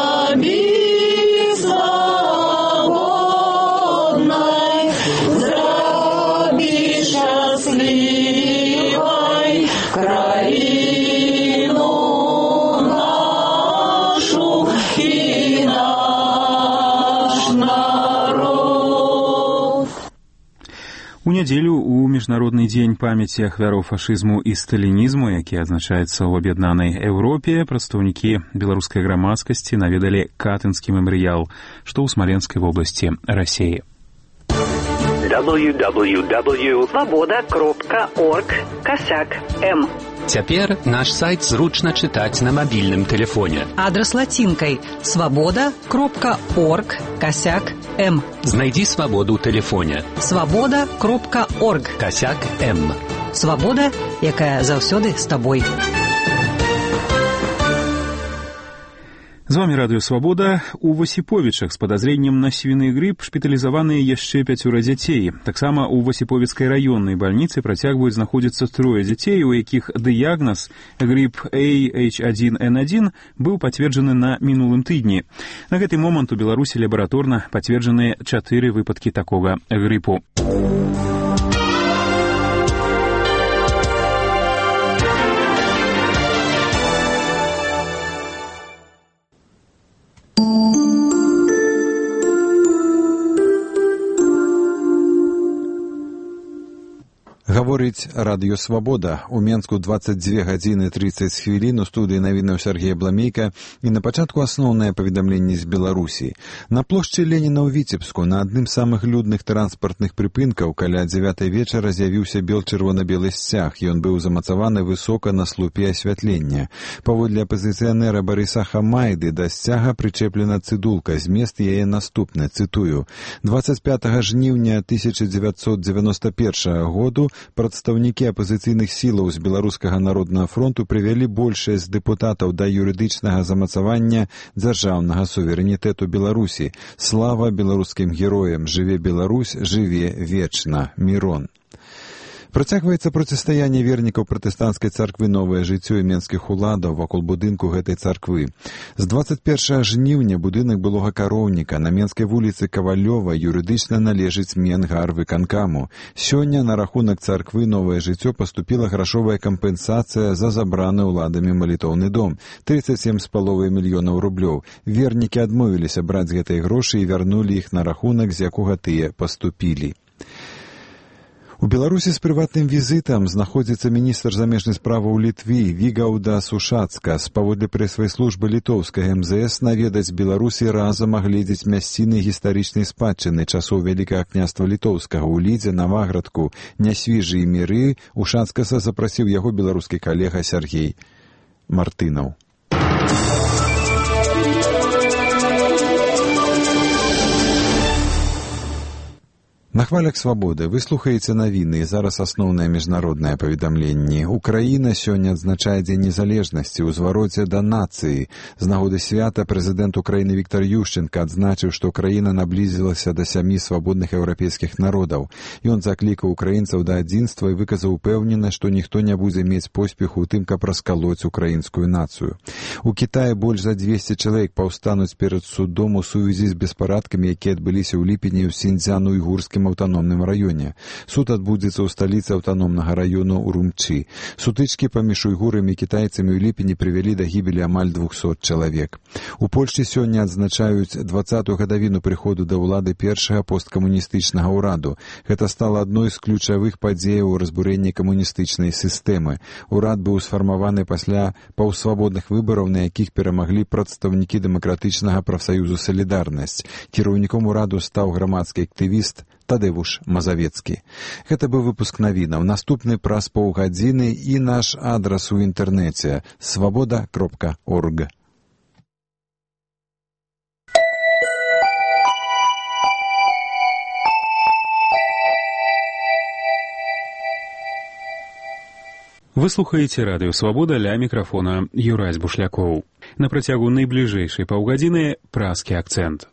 У нядзелю у Міжнародны дзень памяці ахвяраў фашызму і сталінізму, які адзначаецца ў Аб'яднанай Еўропе, прадстаўнікі беларускай грамадскасці наведалі Катынскі мемарыял, што ў Смаленскай вобласці Расіі. www.svoboda.org/m. Цяпер наш сайт зручна чытаць на мабільным тэлефоне. Адрас лацінкай svoboda.org/m. Знайдзі свабоду ў тэлефоне. svoboda.org/m. Свабода, якая заўсёды з табой. З вами Радыё Свабода. У Васіповічах з падазрэннем на свіны грып шпіталізаваныя яшчэ 5 дзяцей. Таксама у Васіповіцкай раённай бальніцы працягваюць знаходзіцца 3 дзяцей, у якіх дыягназ грып AH1N1 быў пацверджаны на мінулым тыдні. На гэты момант у Беларусі лабараторна пацверджаныя 4 выпадкі такога грыпу. Гаворыць Радыё Свабода. У Менску 22 гадзіны 30 хвілін. У студыі навінаў Сергей Бламейка. І на пачатку асноўнае паведамленне з Беларусі. На плошчы Леніна ў Віцебску на адным з самых людных транспартных прыпынкаў каля 9 вечара з'явіўся бел-чырвона-белы сцяг. Ён быў замацаваны высока на слупе асвятлення. Паводле апазіцыянера Барыса Хамайды да сцяга прычэплена цыдулка. Змест яе наступны, цытую. 25 жніўня 1991 году прадстаўнікі апазіцыйных сілаў з Беларускага народнага фронту прывялі большасць дэпутатаў да юрыдычнага замацавання дзяржаўнага суверэнітэту Беларусі. Слава беларускім героям! Жыве Беларусь, жыве вечна! Мірон! Працягваецца процістаянне вернікаў пратэстанцкай царквы «Новае жыццё» і менскіх уладаў вакол будынку гэтай царквы. З 21 жніўня будынак былога кароўніка на Менскай вуліцы Кавалёва юрыдычна належыць Менгарвыканкаму. Сёння на рахунак царквы «Новае жыццё» паступіла грашовая кампенсацыя за забраны ўладамі малітоўны дом – 37,5 мільёнаў рублёў. Вернікі адмовіліся браць гэтыя грошы і вярнулі іх на рахунак, з якога тыя паступілі. У Беларусі з прыватным візітам знаходзіцца міністр замежнай справаў Літвы Вігаўдас Ушацкас. Паводле прэсавай службы літоўскага МЗС наведаць Беларусі разам агледзець мясціны гістарычнай спадчыны часоў Вялікага княства Літоўскага ў Лідзе, Наваградку, Нясвіжы і Міры. Ушацкаса запрасіў яго беларускі калега Сергей Мартынаў. На хвалях свабоды вы слухаеце навіны, і зараз асноўнае міжнароднае паведамленне. Украіна сёння адзначае Дзень незалежнасці ў звароце да нацыі. З нагоды свята прэзідэнт Украіны Віктор Ющенка адзначыў, што краіна наблізілася да 7 свабодных еўрапейскіх народаў. Ён заклікаў украінцаў да адзінства і выказаў упэўненасць, што ніхто не будзе мець поспеху ў тым, каб раскалоць украінскую нацыю. У Кітаі больш за 200 чалавек паўстануць перад судом у сувязі з беспарадкамі, якія адбыліся ў ліпені ў Сіньцзян-Уйгурскім аўтаномным раёне. Суд адбудзецца ў сталіцы аўтаномнага раёну Урумчы. Сутычкі паміж уйгурамі і кітайцамі ў ліпені прывялі да гібелі амаль 200 чалавек. У Польшчы сёння адзначаюць 20-ю гадавіну прыходу да ўлады першага посткамуністычнага ўраду. Гэта стала адной з ключавых падзеяў у разбурэнні камуністычнай сістэмы. Урад быў сфармаваны пасля паўсвабодных выбараў, на якіх перамаглі прадстаўнікі дэмакратычнага прафсаюзу «Салідарнасць». Кіраўніком ураду стаў грамадскі актывіст Тадеуш Мазавецкі. Гэта быў выпуск навінаў. Наступны праз паўгадзіны і наш адрас у інтэрнэце свабода.орг. Вы слухаеце Радыё Свабода, ля мікрафона Юрась Бушлякоў. На працягу найбліжэйшай паўгадзіны празкі акцэнт.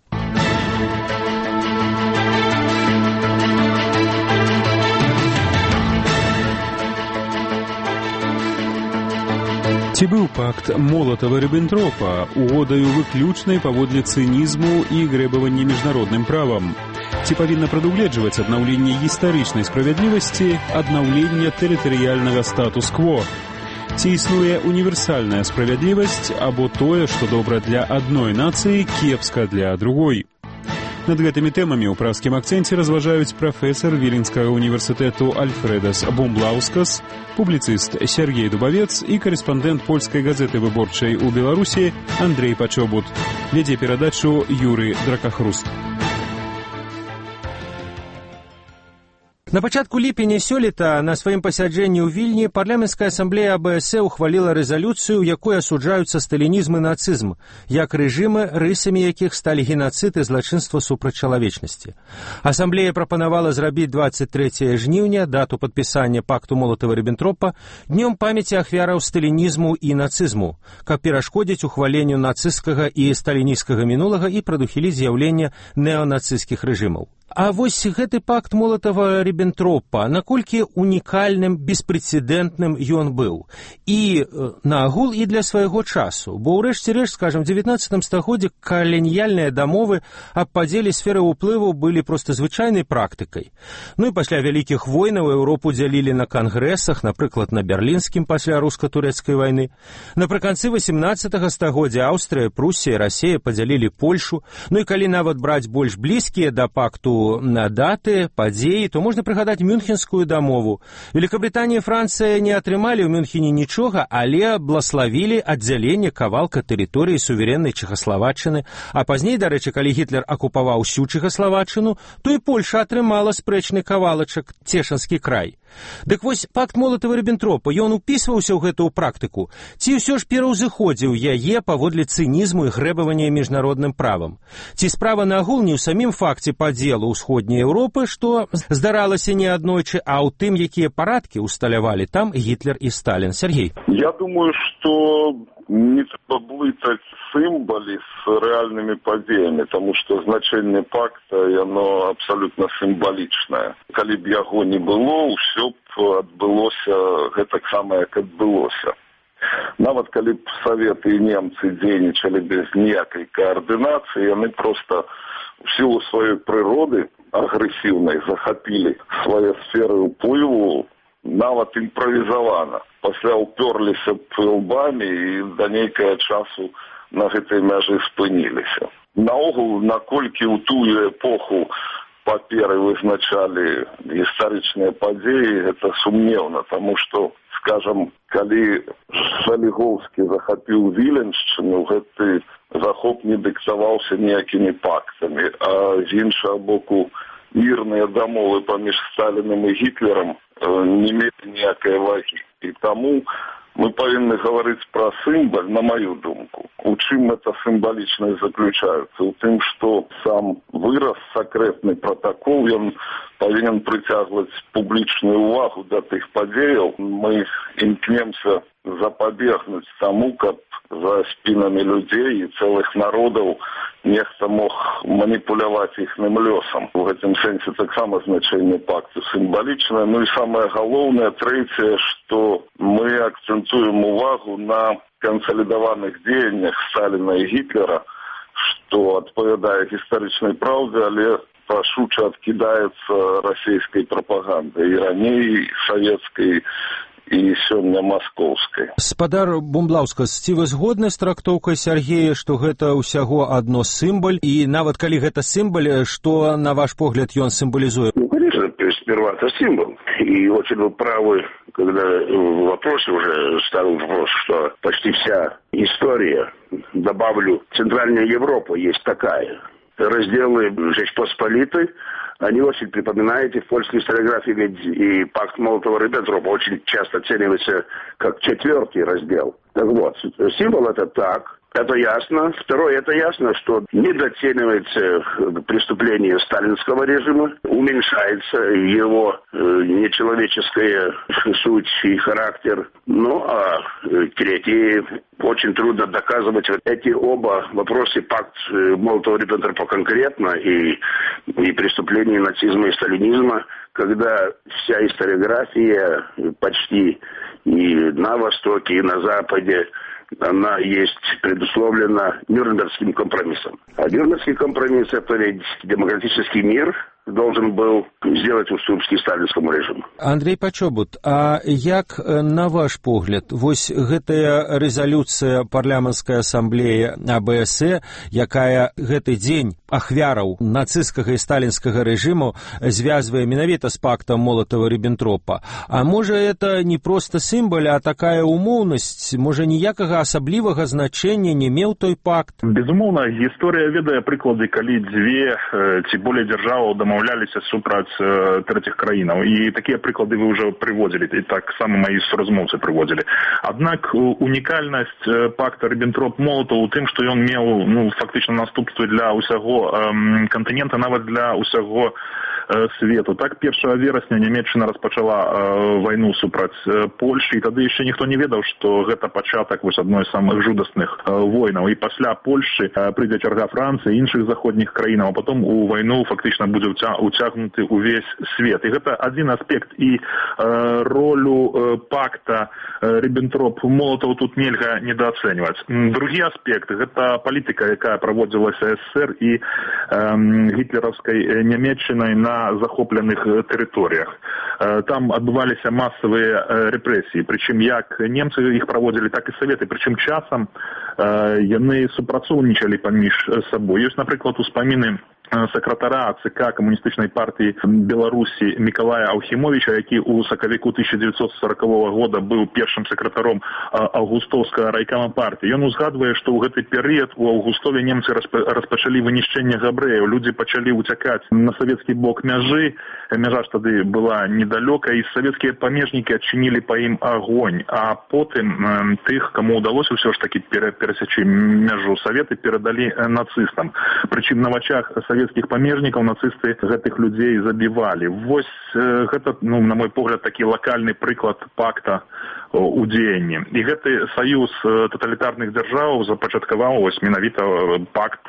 Ці быў пакт Молатава-Ріббентропа угодаю выключнай паводле цынізму і грэбавання міжнародным правам? Ці павінна прадугледжваць аднаўленне гістарычнай справядлівасці, аднаўлення тэрытарыяльнага статус-кво? Ці існуе універсальная справядлівасць, або тое, што добра для адной нацыі, кепска для другой? Над гэтымі тэмамі ў празкім акцэнце разважаюць прафесар Віленскага універсітэту Альфрэдас Бумблаускас, публіцыст Сергей Дубавец і карэспандэнт польскай газеты выборчай у Беларусі Андрей Пачобут. Вядзе перадачу Юрый Дракахруст. На пачатку ліпеня сёлета на сваім пасяджэнні ў Вільні парламенцкая асамблея АБС ухваліла рэзалюцыю, у якой асуджаюцца сталінізм і нацызм, як рэжымы, рысамі якіх сталі геноцид і злачынства супраць чалавечнасці. Асамблея прапанавала зрабіць 23 жніўня, дату падпісання пакту Молатава-Ріббентропа, днём памяці ахвяраў сталінізму і нацызму, каб перашкодзіць ухваленню нацысцкага і сталінісцкага мінулага і прадухіліць з'яўленне неанацысцкіх рэжымаў. А вось гэты пакт Молатава-Ріббентропа, наколькі унікальным, беспрэцэдэнтным ён быў. І наагул і для свайго часу. Бо ў рэшце рэшт, скажам, у 19 стагоддзі каланіяльныя дамовы аб падзеле сферы ўплыву былі проста звычайнай практыкай. Ну і пасля вялікіх войнаў Еўропу дзялілі на кангрэсах, напрыклад, на берлінскім пасля руска-турэцкай вайны. Напрыканцы 18 стагоддзя Аўстрыя, Прусія, Расія падзялілі Польшу. Ну і калі нават браць больш блізкія да пакту на даты, падзеі, то можна прыгадаць Мюнхенскую дамову. Великабрытанія і Францыя не атрымалі ў Мюнхене нічога, але блаславілі аддзяленне кавалка тэрыторыі суверэннай Чэхаславаччыны, а пазней, дарэчы, калі Гітлер акупаваў усю Чэхаславаччыну, то і Польша атрымала спрэчны кавалачак Цешанскі край. Дык вось пакт Молатава-Ріббентропа, ён упісваўся ў гэтую практыку, ці ўсё ж пераўзыходзіў яе паводле цынізму і грэбавання міжнародным правам? Ці справа наагул не ў самім факце падзелу ўсходняй Еўропы, што здаралася неаднойчы, а ў тым, якія парадкі усталявалі там Гітлер і Сталін? Сергей. Я думаю, што не трэба блытаць сімвалы з рэальнымі падзеямі, таму што значэнне пакта, яно абсалютна сімвалічнае. Калі б яго не было, ўсё б адбылося гэтаксама, як адбылося. Нават калі б Саветы і немцы дзейнічалі без ніякай каардынацыі, яны проста в силу сваёй прыроды агрэсіўнай захапілі свае сферы ўплыву нават імправізавана. Пасля ўпёрліся б лбамі і да нейкага часу на гэтай мяжы спыніліся. Наогул, наколькі ў тую эпоху паперы вызначалі гістарычныя падзеі, гэта сумнеўна, таму што, скажам, калі Жаліговскі захапіў Віленшчыну, гэты захоп не дыктаваўся ніякімі пактамі, а з іншага боку мірныя дамовы паміж Сталінам і Гітлерам не мелі ніякай вагі. І таму мы павінны гаварыць пра сімвал, на маю думку. У чым гэта сімвалічнасць заключаецца? У тым, што сам выраз, сакрэтны пратакол, ён павінен прыцягваць публічную ўвагу да тых падзеяў. Мы імкнемся запабегнуць таму, каб за спінамі людзей і цэлых народаў нехта мог маніпуляваць іхным лёсам. У гэтым сэнсе таксама значэнне пакту сімвалічнае. Ну і самае галоўнае, трэцяе, што мы акцэнтуем увагу на кансалідаваных дзеяннях Сталіна і Гітлера, што адпавядае гістарычнай праўдзе, але рашуча адкідаецца расійскай прапагандай, і раней савецкай, і сёння маскоўскай. Спадар Бумблаўскас, ці вы згодны з трактоўкай Сергея, што гэта ўсяго адно сімвал, і нават калі гэта сімвал, што, на ваш погляд, ён сімвалізуе? Ну, конечно, сперва это символ. И очень вы правы, когда в вопросе уже ставил вопрос, что почти вся история, добавлю, Центральная Европа есть такая. Разделы Жечь Посполитой, они очень припоминают, и в польской историографии ведь и пакт Молотова-Риббентропа очень часто оценивается как 4-й раздел. Так вот, символ это так, это ясно. Второе, это ясно, что недооценивается преступление сталинского режима, уменьшается его нечеловеческая суть и характер. Ну, а третье, очень трудно доказывать эти оба вопросы, пакт Молотова-Риббентропа конкретно и преступления нацизма и сталинизма, когда вся историография почти и на Востоке, и на Западе, она есть предусловлена Нюрнбергским компромиссом. А Нюрнбергский компромисс – это ведь демократический мир должен был сделать уступки сталинскому режиму. Андрей Пачобут, а як, на ваш погляд, вось гэтая рэзалюцыя парламенцкай асамблеі АБС, якая гэты дзень ахвяраў нацысцкага і сталінскага рэжыму звязвае менавіта з пактам Молотава-Риббентропа, а можа это не проста сімвал, а такая умоўнасць, можа ніякага асаблівага значэння не меў той пакт? Безумоўна, гісторыя ведае прыклады, калі дзве ці болей дзяржаваў дамаўляліся супраць трэціх краінаў. І такія прыклады вы ўжо прыводзілі, і так сама маі суразмоўцы прыводзілі. Аднак унікальнасць пакта Ріббентроп-Молатаў у тым, што ён меў фактычна наступствы для ўсяго кантынента, нават для ўсяго свету. Так, 1 верасня Нямецчына распачала вайну супраць Польшы, і тады яшчэ ніхто не ведаў, што гэта пачатак адной з самых жудасных войнаў. І пасля Польшы прыйдзе чарга Францыі і іншых заходніх краінаў, а потом у вайну фактычна будзе уцягнуты ўвесь свет. І гэта адзін аспект. І ролю пакта Ріббентроп-Молатаў тут нельга недаацэньваць. Другі аспект – гэта палітыка, якая праводзілася СССР і гітлераўскай Нямецчынай на захопленых тэрыторыях. Там адбываліся масавыя рэпрэсіі, прычым як немцы іх праводзілі, так і саветы, прычым часам яны супрацоўнічалі паміж сабой. Ёсць, напрыклад, успаміны сакратара ЦК камуністычнай партыі Беларусі Мікалая Аўхімовіча, які ў сакавіку 1940 года быў першым сакратаром аўгустоўскага райкама партыі. Ён узгадвае, што ў гэты перыяд у Аўгустове немцы распачалі вынішчэнне габрэяў. Людзі пачалі ўцякаць на савецкі бок мяжы. Мяжа ж тады была недалёка, і савецкія памежнікі адчынілі па ім агонь. А потым тых, каму ўдалося ўсё ж такі перасячы мяжу, саветы перадалі нацыстам. Прычым на вачах савецкіх памежнікаў нацысты гэтых людзей забівалі. Вось гэта, на мой погляд, такі лакальны прыклад пакта у дзеянні. І гэты саюз таталітарных дзяржаў запачаткаваў менавіта пакт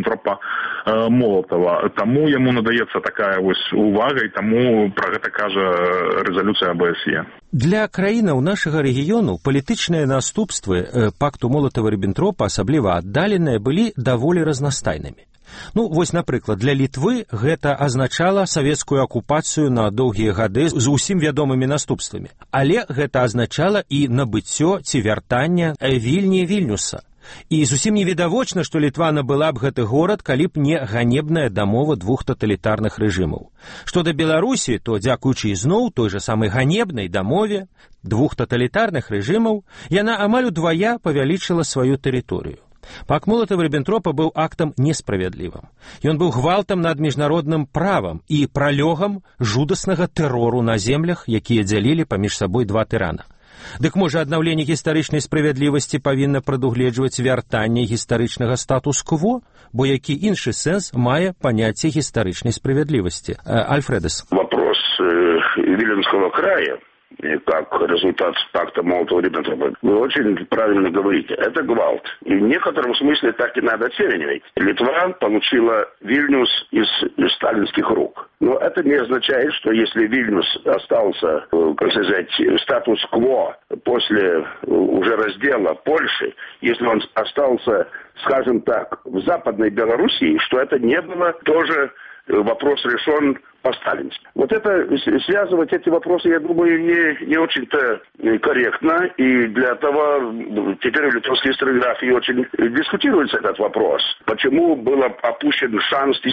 Ріббентропа-Молатава. Таму яму надаецца такая увага, і таму пра гэта кажа рэзалюцыя АБСЕ. Для краінаў нашага рэгіёну палітычныя наступствы пакту Молатава-Ріббентропа, асабліва аддаленыя, былі даволі разнастайнымі. Вось, напрыклад, для Літвы гэта азначала савецкую акупацыю на доўгія гады з усім вядомымі наступствамі. Але гэта азначала і набыццё ці вяртанне Вільні Вільнюса. І зусім невідавочна, што Літва набыла б гэты горад, калі б не ганебная дамова двух таталітарных рэжымаў. Што да Беларусі, то, дзякуючы ізноў той жа самай ганебнай дамове двух таталітарных рэжымаў, яна амаль удвая павялічыла сваю тэрыторыю. Пакт Молатава-Ріббентропа быў актам несправядлівым. Ён быў гвалтам над міжнародным правам і пралёгам жудаснага тэрору на землях, якія дзялілі паміж сабой два тырана. Дык можа, аднаўленне гістарычнай справядлівасці павінна прадугледжваць вяртанне гістарычнага статус-кво, бо які іншы сэнс мае паняцце гістарычнай справядлівасці? Альфредес. Вопрос Виленского края, как результат пакта Молотова-Риббентропа, вы очень правильно говорите. Это гвалт. И в некотором смысле так и надо оценивать. Литва получила Вильнюс из сталинских рук. Но это не означает, что если Вильнюс остался, как сказать, статус-кво после уже раздела Польши, если он остался, скажем так, в Западной Белоруссии, что это не было тоже вопрос решен по-сталински. Вот это, связывать эти вопросы, я думаю, не очень-то корректно. И для этого теперь в литовской историографии очень дискутируется этот вопрос. Почему был опущен шанс в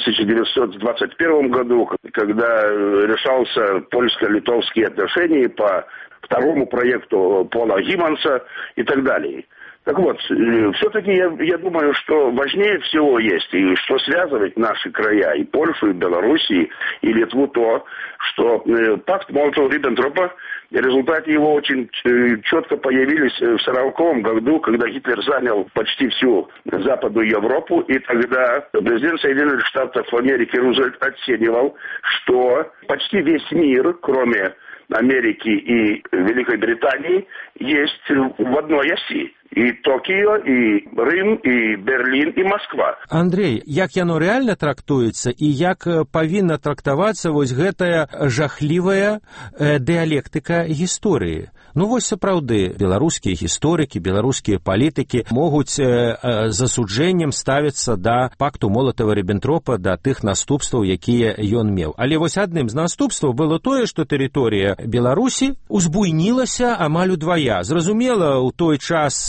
1921 году, когда решался польско-литовские отношения по второму проекту Пола Гимманса и так далее. Так вот, все-таки я думаю, что важнее всего есть, и что связывает наши края, и Польшу, и Белоруссию, и Литву, то, что пакт Молотова-Риббентропа, в результате его очень четко появились в 1940 году, когда Гитлер занял почти всю Западную Европу, и тогда президент Соединенных Штатов Америки Рузвельт оценивал, что почти весь мир, кроме Америки и Великой Британии, есть в одной оси. І Токіо, і Рим, і Берлін, і Москва. Андрей, як яно рэальна трактуецца і як павінна трактавацца вось гэтая жахлівая дыялектыка гісторыі? Вось сапраўды, беларускія гісторыкі, беларускія палітыкі могуць з асуджэннем ставіцца да пакту Молатава-Риббентропа, да тых наступстваў, якія ён меў. Але вось адным з наступстваў было тое, што тэрыторыя Беларусі узбуйнілася амаль удвая. Зразумела, у той час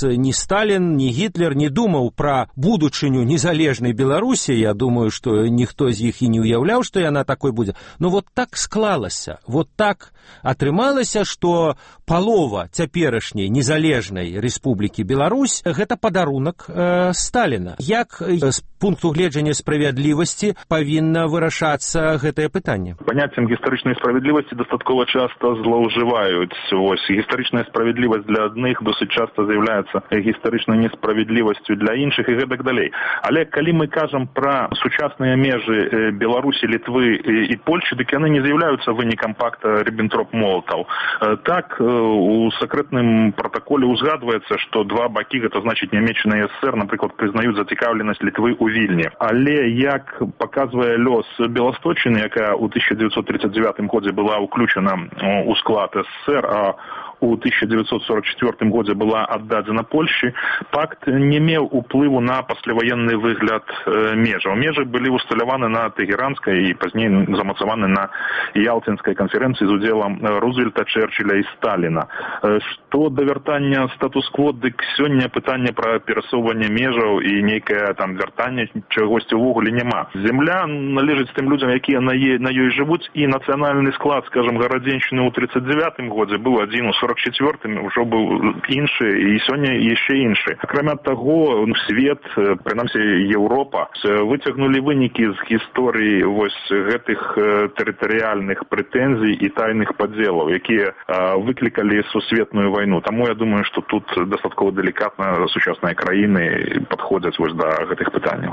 ні Сталін, ні Гітлер не думаў пра будучыню незалежнай Беларусі. Я думаю, што ніхто з іх і не ўяўляў, што яна такой будзе. Но вот так склалася, вот так атрымалася, што палова цяперашняй незалежнай Рэспублікі Беларусь гэта падарунак Сталіна. Як з пункту гледжання справядлівасці павінна вырашацца гэтае пытанне? Паняццем гістарычнай справядлівасці дастаткова часта злоўжываюць. Гістарычная справядлівасць для адных досыць часта з'яўляецца гістарычнай несправядлівасцю для іншых і гэтак далей. Але калі мы кажам пра сучасныя межы Беларусі, Літвы і Польшчы, дык яны не з'яўляюцца вынікам пакта Ріббентроп-Молатаў. Так, у сакрэтным пратаколе узгадваецца, што два бакі, гэта значыць Нямеччына і СССР, напрыклад, прызнаюць зацікаўленасць Літвы ў Вільні. Але, як паказвае лёс Беласточчыны, якая ў 1939 годзе была ўключана ў склад СССР, а у 1944 годзе была аддадзена Польшчы, пакт не меў уплыву на пасляваенны выгляд межаў. Межы былі усталяваны на Тэгеранскай і пазней замацаваны на Ялтинскай канферэнцыі з удзелам Рузвельта, Чэрчыля і Сталіна. Што да вяртання статус-кво, дык сёння пытанне пра перасоўванне межаў і нейкае там вяртанне чагосьці ўвогуле няма. Земля належыць тым людзям, якія на ёй жывуць, і нацыянальны склад, скажам, гарадзеншчыны ў 1939 годзе быў адзін, у 1944 ўжо быў іншы, і сёння яшчэ іншы. Акрамя таго, свет, прынамсі Еўропа, выцягнулі вынікі з гісторыі вось гэтых тэрытарыяльных прэтэнзій і тайных падзелаў, якія выклікалі сусветную вайну. Таму я думаю, што тут дастаткова далікатна сучасныя краіны падходзяць вось да гэтых пытанняў.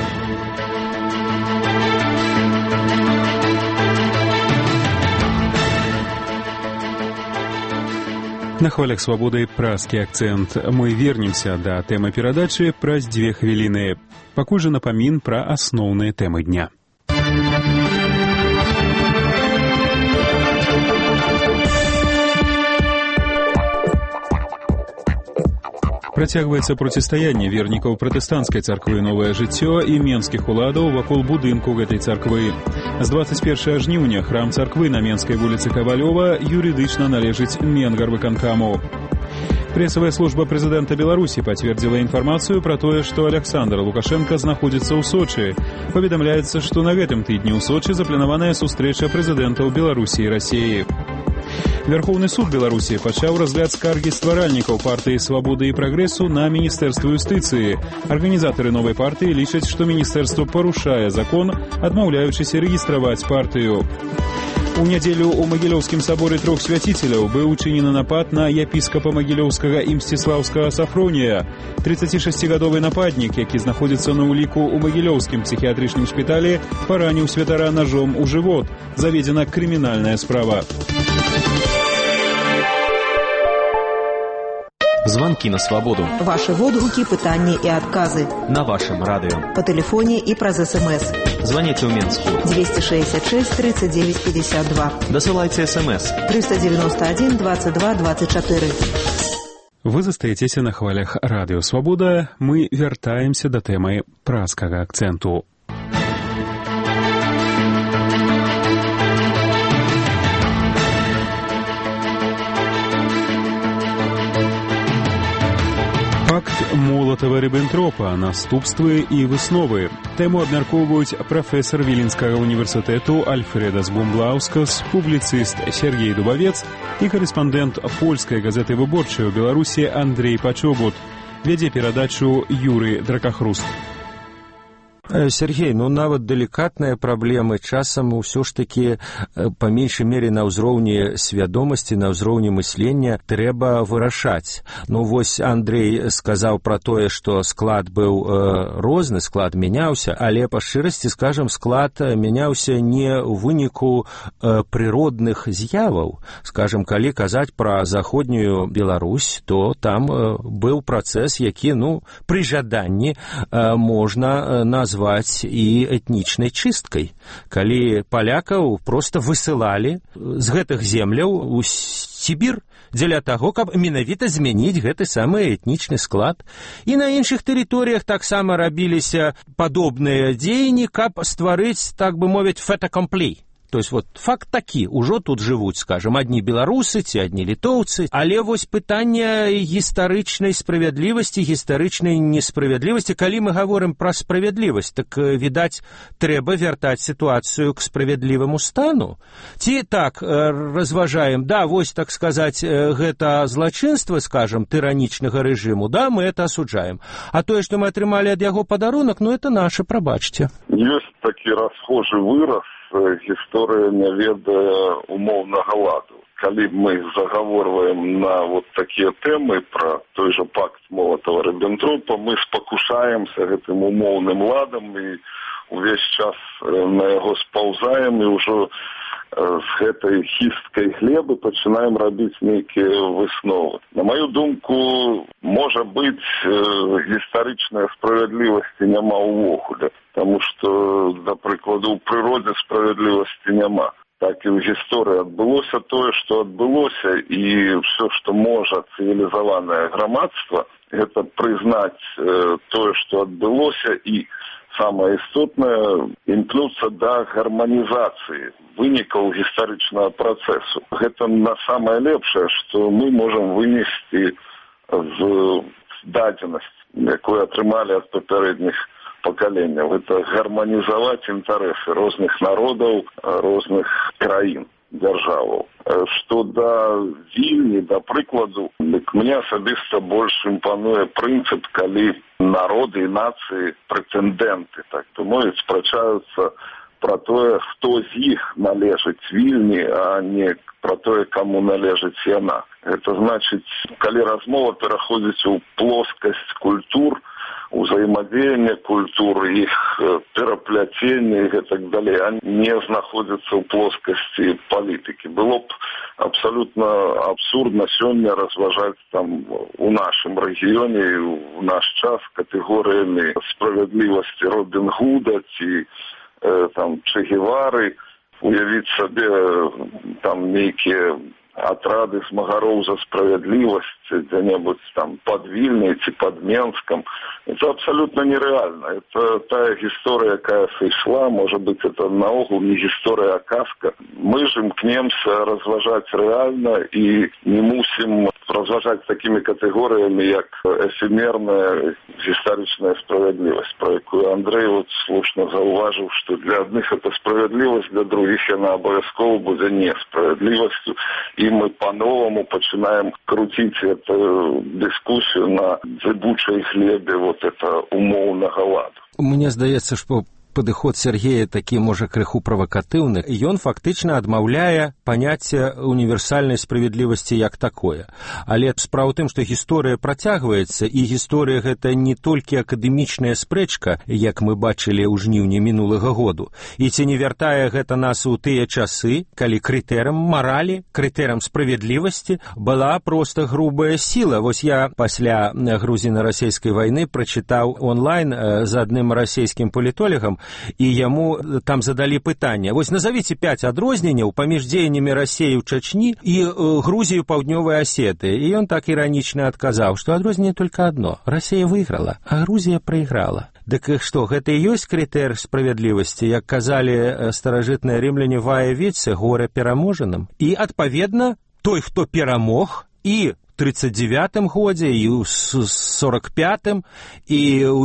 На хвалях свабоды празкі акцэнт. Мы вернемся да тэмы перадачы праз 2 хвіліны. Пакуль жа напамін пра асноўныя тэмы дня. Працягваецца процістаянне вернікаў пратэстанцкай царквы «Новае жыццё» і менскіх уладаў вакол будынку гэтай царквы. З 21 жніўня храм царквы на Менскай вуліцы Кавалёва юрыдычна належыць Менгарвыканкаму. Прэсавая служба прэзідэнта Беларусі пацвердзіла інфармацыю пра тое, што Аляксандр Лукашенка знаходзіцца ў Сочы. Паведамляецца, што на гэтым тыдні ў Сочы запланаваная сустрэча прэзідэнтаў Беларусі і Расіі. Верховны суд Беларусі пачаў разгляд скаргі стваральнікаў партыі «Свабоды і прагрэсу» на Міністэрства юстыцыі. Арганізатары новай партыі лічаць, што міністэрства парушае закон, адмаўляючыся рэгістраваць партыю. У нядзелю ў Магілёўскім саборы трох свяціцеляў быў учынены напад на епіскапа Магілёўскага і Мсціслаўскага Сафронія. 36-гадовы нападнік, які знаходзіцца на ўліку ў Магілёўскім псіхіятрычным шпіталі, параніў святара ножом у жывот. Заведзена крымінальная справа. Звонки на свободу. Ваши водгуки, пытания и отказы. На вашем радио. По телефоне и праз СМС. Звоните в Менскую. 266 39 52. Досылайте СМС. 391 22 24. Вы застаецеся на хвалях радыё «Свабода». Мы вяртаемся да тэмы празкага акцэнту. Молатава-Ріббентропа, наступствы і высновы. Тэму абмяркоўваюць прафесар Віленскага універсітэту Альфреда Збумблаўскас, публіцыст Сергей Дубавец і карэспандэнт польскай газеты «Выборчая» ў Беларусі Андрей Пачобут. Вядзе перадачу Юрый Дракахруст. Сергей, нават далікатныя праблемы часам ўсё ж такі па меншай мере на ўзроўні свядомасці, на ўзроўні мыслення трэба вырашаць. Вось Андрей сказаў пра тое, што склад быў розны, склад мяняўся, але па шчырасці, скажам, склад мяняўся не ў выніку прыродных з'яваў. Скажам, калі казаць пра заходнюю Беларусь, то там быў працэс, які, пры жаданні можна назваць і этнічнай чысткай, калі палякаў проста высылалі з гэтых земляў у Сібір дзеля таго, каб менавіта змяніць гэты самы этнічны склад. І на іншых тэрыторыях таксама рабіліся падобныя дзеянні, каб стварыць, так бы мовіць, fait accompli. То есть вот факт такі, ужо тут жывуць, скажем, адні беларусы ці адні літоўцы, але вось пытанне гістарычнай справядлівасці, гістарычнай несправядлівасці, калі мы гаворым пра справядлівасць, так, відаць, трэба вяртаць сітуацыю к справядліваму стану. Ці так разважаем, да, вось, так сказаць, гэта злачынства, скажем, тыранічнага рэжыму, да, мы это асуджаем. А тое, што мы атрымалі ад яго падарунак, ну, это наше, прабачце. Ёсць такі расхожы выраз, гісторыя не ведае умоўнага ладу. Калі мы загаворваем на вот такія тэмы пра той жа пакт Молатава-Ріббентропа, мы спакушаемся гэтым умоўным ладам і увесь час на яго спаўзаем і ўжо з гэтай хісткай глебы пачынаем рабіць нейкія высновы. На маю думку, можа быць, гістарычнай справядлівасці няма ўвогуле, таму што, да прыкладу, у прыродзе справядлівасці няма. Так і ў гісторыі адбылося тое, што адбылося, і ўсё, што можа цывілізаванае грамадства, гэта прызнаць тое, што адбылося, і самае істотнае імкнуцца да гарманізацыі вынікаў гістарычнага працэсу. Гэта на самае лепшае, што мы можам вынесці з дадзенасць, якую атрымалі ад папярэдніх пакаленняў. Гэта гарманізаваць інтарэсы розных народаў, розных краін, дзяржаваў. Што да Вільні, да прыкладу, мне асабіста больш імпануе прынцып, калі народы і нацыі прэтэндэнты, так то мовіць, спрачаюцца пра тое, хто з іх належыць Вільні, а не пра тое, каму належыць яна. Гэта значыць, калі размова пераходзіць у плоскасць культур, узаемадзеяння культур, іх перапляцення і гэтак далей, а не знаходзіцца ў плоскасці палітыкі. Было б абсалютна абсурдна сёння разважаць там у нашым рэгіёне і ў наш час катэгорыямі справядлівасці Робін Гуда ці там Че Гевары, уявіць сабе там нейкія атрады змагароў за справядлівасць дзе-небудзь там пад Вільняй ці пад Менскам. Это абсолютно нереально. Это тая гісторыя, якая сышла, можа быць, это наогул не гісторыя, а казка. Мы ж імкнемся разважаць рэальна і не мусім разважаць такімі катэгорыямі, як эфемерная гістарычная справядлівасць, про якую Андрей вот слушна заўважыў, што для адных это справядлівасць, для других яна абавязкова будзе несправядлівасцю. І мы по-новому пачинаем круціць эту дыскусію на зыбучай глебе вот это умоўнага ладу. Мне здаецца, што падыход Сергея такі, можа, крыху правакатыўны, ён фактычна адмаўляе паняцце універсальнай справядлівасці як такое. Але справа ў тым, што гісторыя працягваецца, і гісторыя гэта не толькі акадэмічная спрэчка, як мы бачылі ў жніўні мінулага году. І ці не вяртае гэта нас у тыя часы, калі крытэрам маралі, крытэрам справядлівасці была проста грубая сіла. Вось я пасля грузіна-расейскай вайны прачытаў онлайн з адным расійскім палітолагам, і яму там задалі пытанне. Вось назовіце 5 адрозненняў паміж дзеяннямі Расіі ў Чачні і Грузіі ў Паўднёвай Асеты. І ён так іранічна адказаў, што адрозненне толькі адно. Расія выйграла, а Грузія прайграла. Дык што, гэта і ёсць крытэр справядлівасці, як казалі старажытныя рымляне вае віце, горе пераможаным. І, адпаведна, той, хто перамог, і 1939 годзе, і ў 45-м, і ў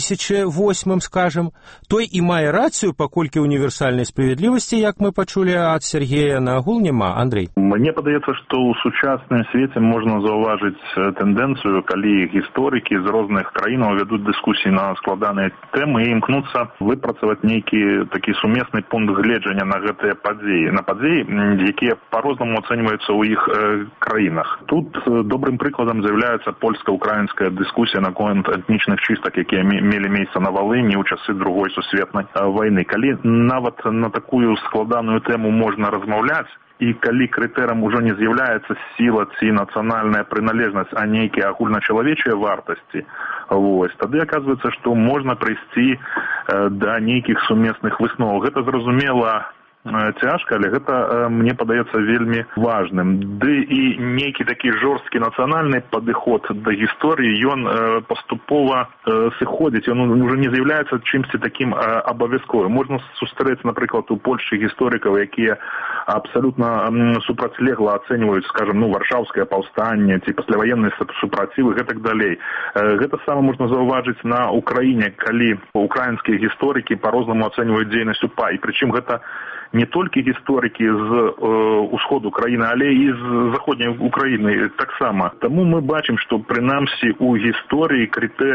2008, скажем, той і мае рацыю, паколькі універсальнай справядлівасці, як мы пачулі ад Сергея, наогул няма. Андрей? Мне падаецца, што ў сучасным свеце можна заўважыць тэндэнцыю, калі гісторыкі з розных краінаў вядуць дыскусіі на складаныя тэмы і імкнуцца выпрацаваць нейкі такі сумесны пункт гледжання на гэтыя падзеі, якія па-рознаму ацэньваюцца ў іх краінах. Тут добрым прыкладам з'яўляецца польска-украінская дыскусія наконт этнічных чыстак, якія мелі месца на Валыні ў часы Другой сусветнай вайны. Калі нават на такую складаную тэму можна размаўляць, і калі крытэрам ужо не з'яўляецца сіла ці нацыянальная прыналежнасць, а нейкія агульначалавечыя вартасці, тады аказваецца, што можна прыйсці да нейкіх сумесных высноваў. Гэта, зразумела, цяжка, але гэта мне падаецца вельмі важным. Ды і нейкі такі жорсткі нацыянальны падыход да гісторыі, ён паступова сыходзіць, ён уже не з'яўляецца чымсьці такім абавязковым. Можна сустрэць, напрыклад, у Польшчы гісторыкаў, якія абсалютна супрацьлегла ацэньваюць, скажем, варшаўскае паўстанне ці пасляваенныя супрацівы, гэтак далей. Гэта сама можна заўважыць на Украіне, калі украінскія гісторыкі па-рознаму ацэньваюць дзейнасць УПА. І прычым гэта не толькі гісторыкі з усходу краіны, але і з заходняй Украіны таксама. Таму мы бачым, што прынамсі у гісторыі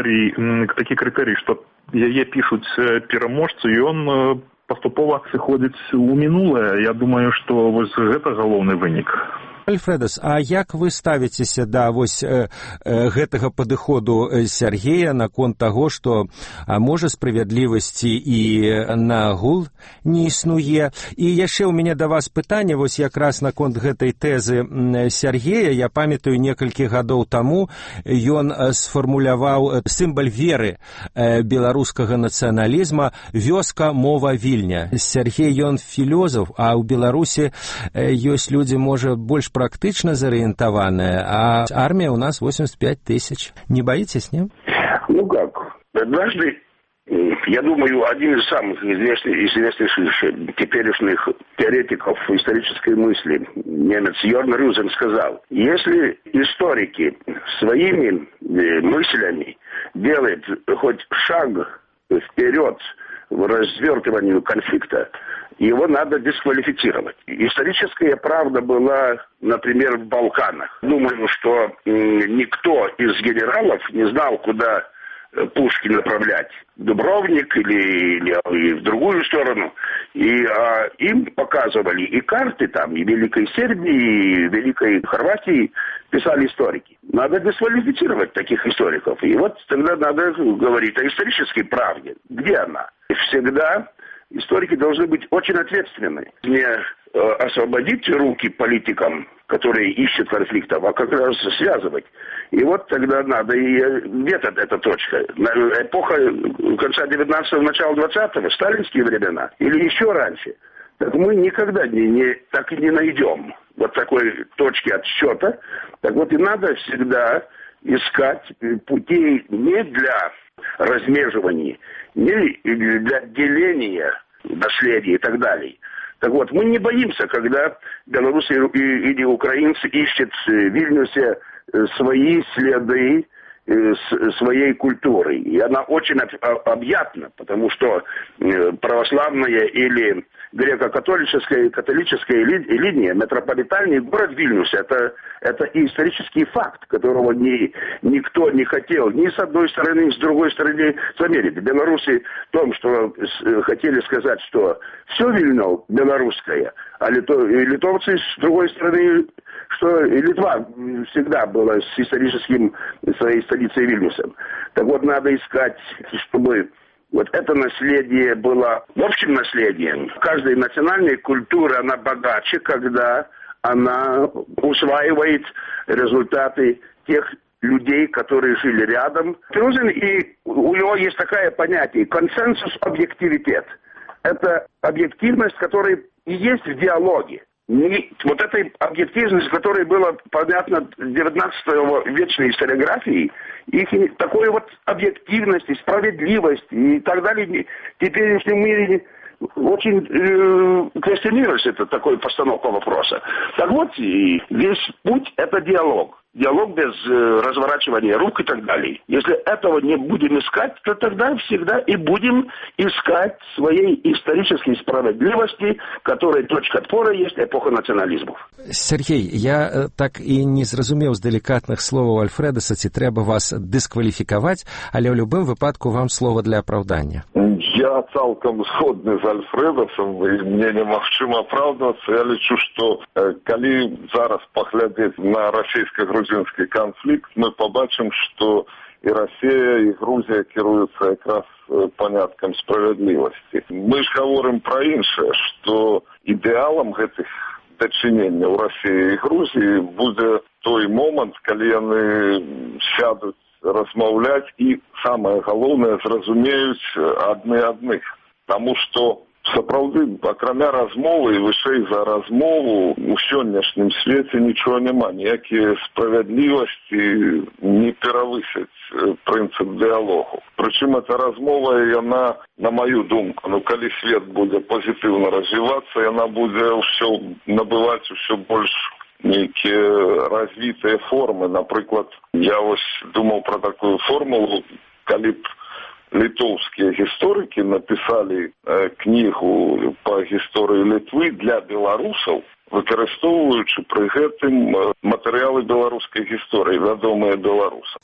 такі крытэрый, што яе пішуць пераможцы, ён паступова сыходзіць у мінулае. Я думаю, што вось гэта галоўны вынік. Альфрэдас, а як вы ставіцеся да гэтага падыходу Сяргея наконт таго, што можа справядлівасці і нагул не існуе? І яшчэ ў мяне да вас пытанне, вось якраз наконт гэтай тэзы Сяргея. Я памятаю, некалькі гадоў таму ён сфармуляваў сімвал веры беларускага нацыяналізма «Вёска, мова, Вільня». Сяргей, ён філёзаф, а ў Беларусі ёсць людзі, можа, больш практично зарыентаваная, а армия у нас 85 тысяч. Не боитесь, нет? Ну как? Однажды, я думаю, один из самых известнейших теперешних теоретиков исторической мысли, немец Йорн Рюзен, сказал: если историки своими мыслями делают хоть шаг вперед в развертывании конфликта, его надо дисквалифицировать. Историческая правда была, например, в Балканах. Думаю, что никто из генералов не знал, куда пушки направлять. Дубровник или в другую сторону. И им показывали и карты там, и Великой Сербии, и Великой Хорватии, писали историки. Надо дисквалифицировать таких историков. И вот тогда надо говорить о исторической правде. Где она? Всегда историки должны быть очень ответственны. Не освободить руки политикам, которые ищут конфликтов, а как раз связывать. И вот тогда надо, и метод эта точка. Эпоха конца 19-го, начала 20-го, сталинские времена, или еще раньше. Так мы никогда так и не найдем вот такой точки отсчета. Так вот и надо всегда искать путей не для размеживания, не для деления наследия и так далее. Так вот, мы не боимся, когда белорусы или украинцы ищут в Вильнюсе свои следы своей культуры. И она очень объятна, потому что православная или греко-католическая линия, метрополитальный город Вильнюс, это исторический факт, которого никто не хотел ни с одной стороны, ни с другой стороны замерить. Белорусы в том, что хотели сказать, что все Вильно белорусское, а литовцы с другой стороны, что Литва всегда была с историческим своей столицей Вильнюсом. Так вот, надо искать, чтобы вот это наследие было общим наследием. Каждая национальная культура, она богаче, когда она усваивает результаты тех людей, которые жили рядом. И у него есть такое понятие — консенсус-объективитет. Это объективность, которая и есть в диалоге. Вот этой объективности, которая была понятна в 19-вечной историографии, их такой вот объективности, справедливости и так далее, в теперешнем мире очень квестионируется такой постановка вопроса. Так вот, и весь путь — это диалог. Диалог без разворачивания рук и так далее. Если этого не будем искать, то тогда всегда и будем искать своей исторической справедливости, которой точка отпора есть эпоха национализмов. Сергей, я так і не зразумеў з делікатных словаў Альфрэдаса, ці трэба вас дыскваліфікаваць, але ў любым выпадку вам слова для апраўдання. Я цалкам згодны з Альфрэдасам, і мне немагчыма апраўдвацца. Я лічу, што калі зараз паглядзець на расійска-грузінскі канфлікт, мы побачым, што і Расія, і Грузія кіруюцца якраз паняткам справядлівасці. Мы ж гаворым пра іншае, што ідэалам гэтых дачыненняў Расіі і Грузіі будзе той момант, калі яны сядуць размаўляць і, самае галоўнае, зразумеюць адны адных. Таму што Сапраўды, акрамя размовы і вышэй за размову, у сённяшнім свеце нічого няма. Ніякія справядлівасці не перавысяць прынцып дыялогу. Прычым эта размова, яна, на маю думку, калі свет будзе пазітыўна развівацца, яна будзе ўсё набываць усё больш нейкія развітыя формы. Напрыклад, я вось думаў пра такую формулу, калі б літоўскія гісторыкі напісалі кнігу па гісторыі Літвы для беларусаў, выкарыстоўваючы пры гэтым матэрыялы беларускай гісторыі, вядомыя беларусам.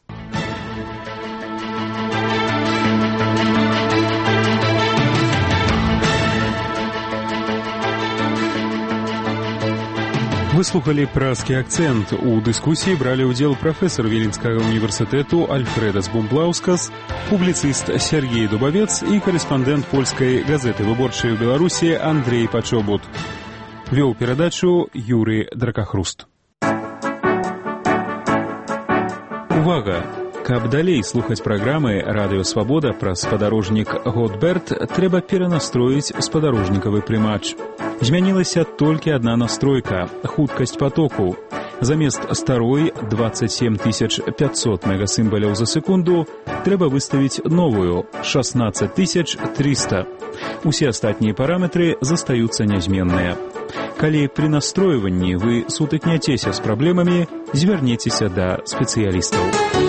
Вы слухали пражскі акцэнт. У дыскусіі бралі ўдзел прафесар Віленскага універсітэту Альфрэда Збумблаўскас, публіцыст Сергей Дубавец і карэспандэнт польскай газеты «Выборчай» у Беларусі Андрей Пачобут. Вёў перадачу Юрый Дракахруст. Увага! Каб далей слухаць праграмы «Радыё Свабода» пра спадарожнік Готберт, трэба перанастроіць спадарожнікавы прымач. Змянілася толькі адна настройка – хуткасць потоку. Замест старой 27 500 мегасімбаляў за секунду трэба выставіць новую – 16 300. Усе астатнія параметры застаюцца нязменныя. Калі пры настройванні вы сутыкняцеся з праблемамі, звярніцеся да спецыялістаў.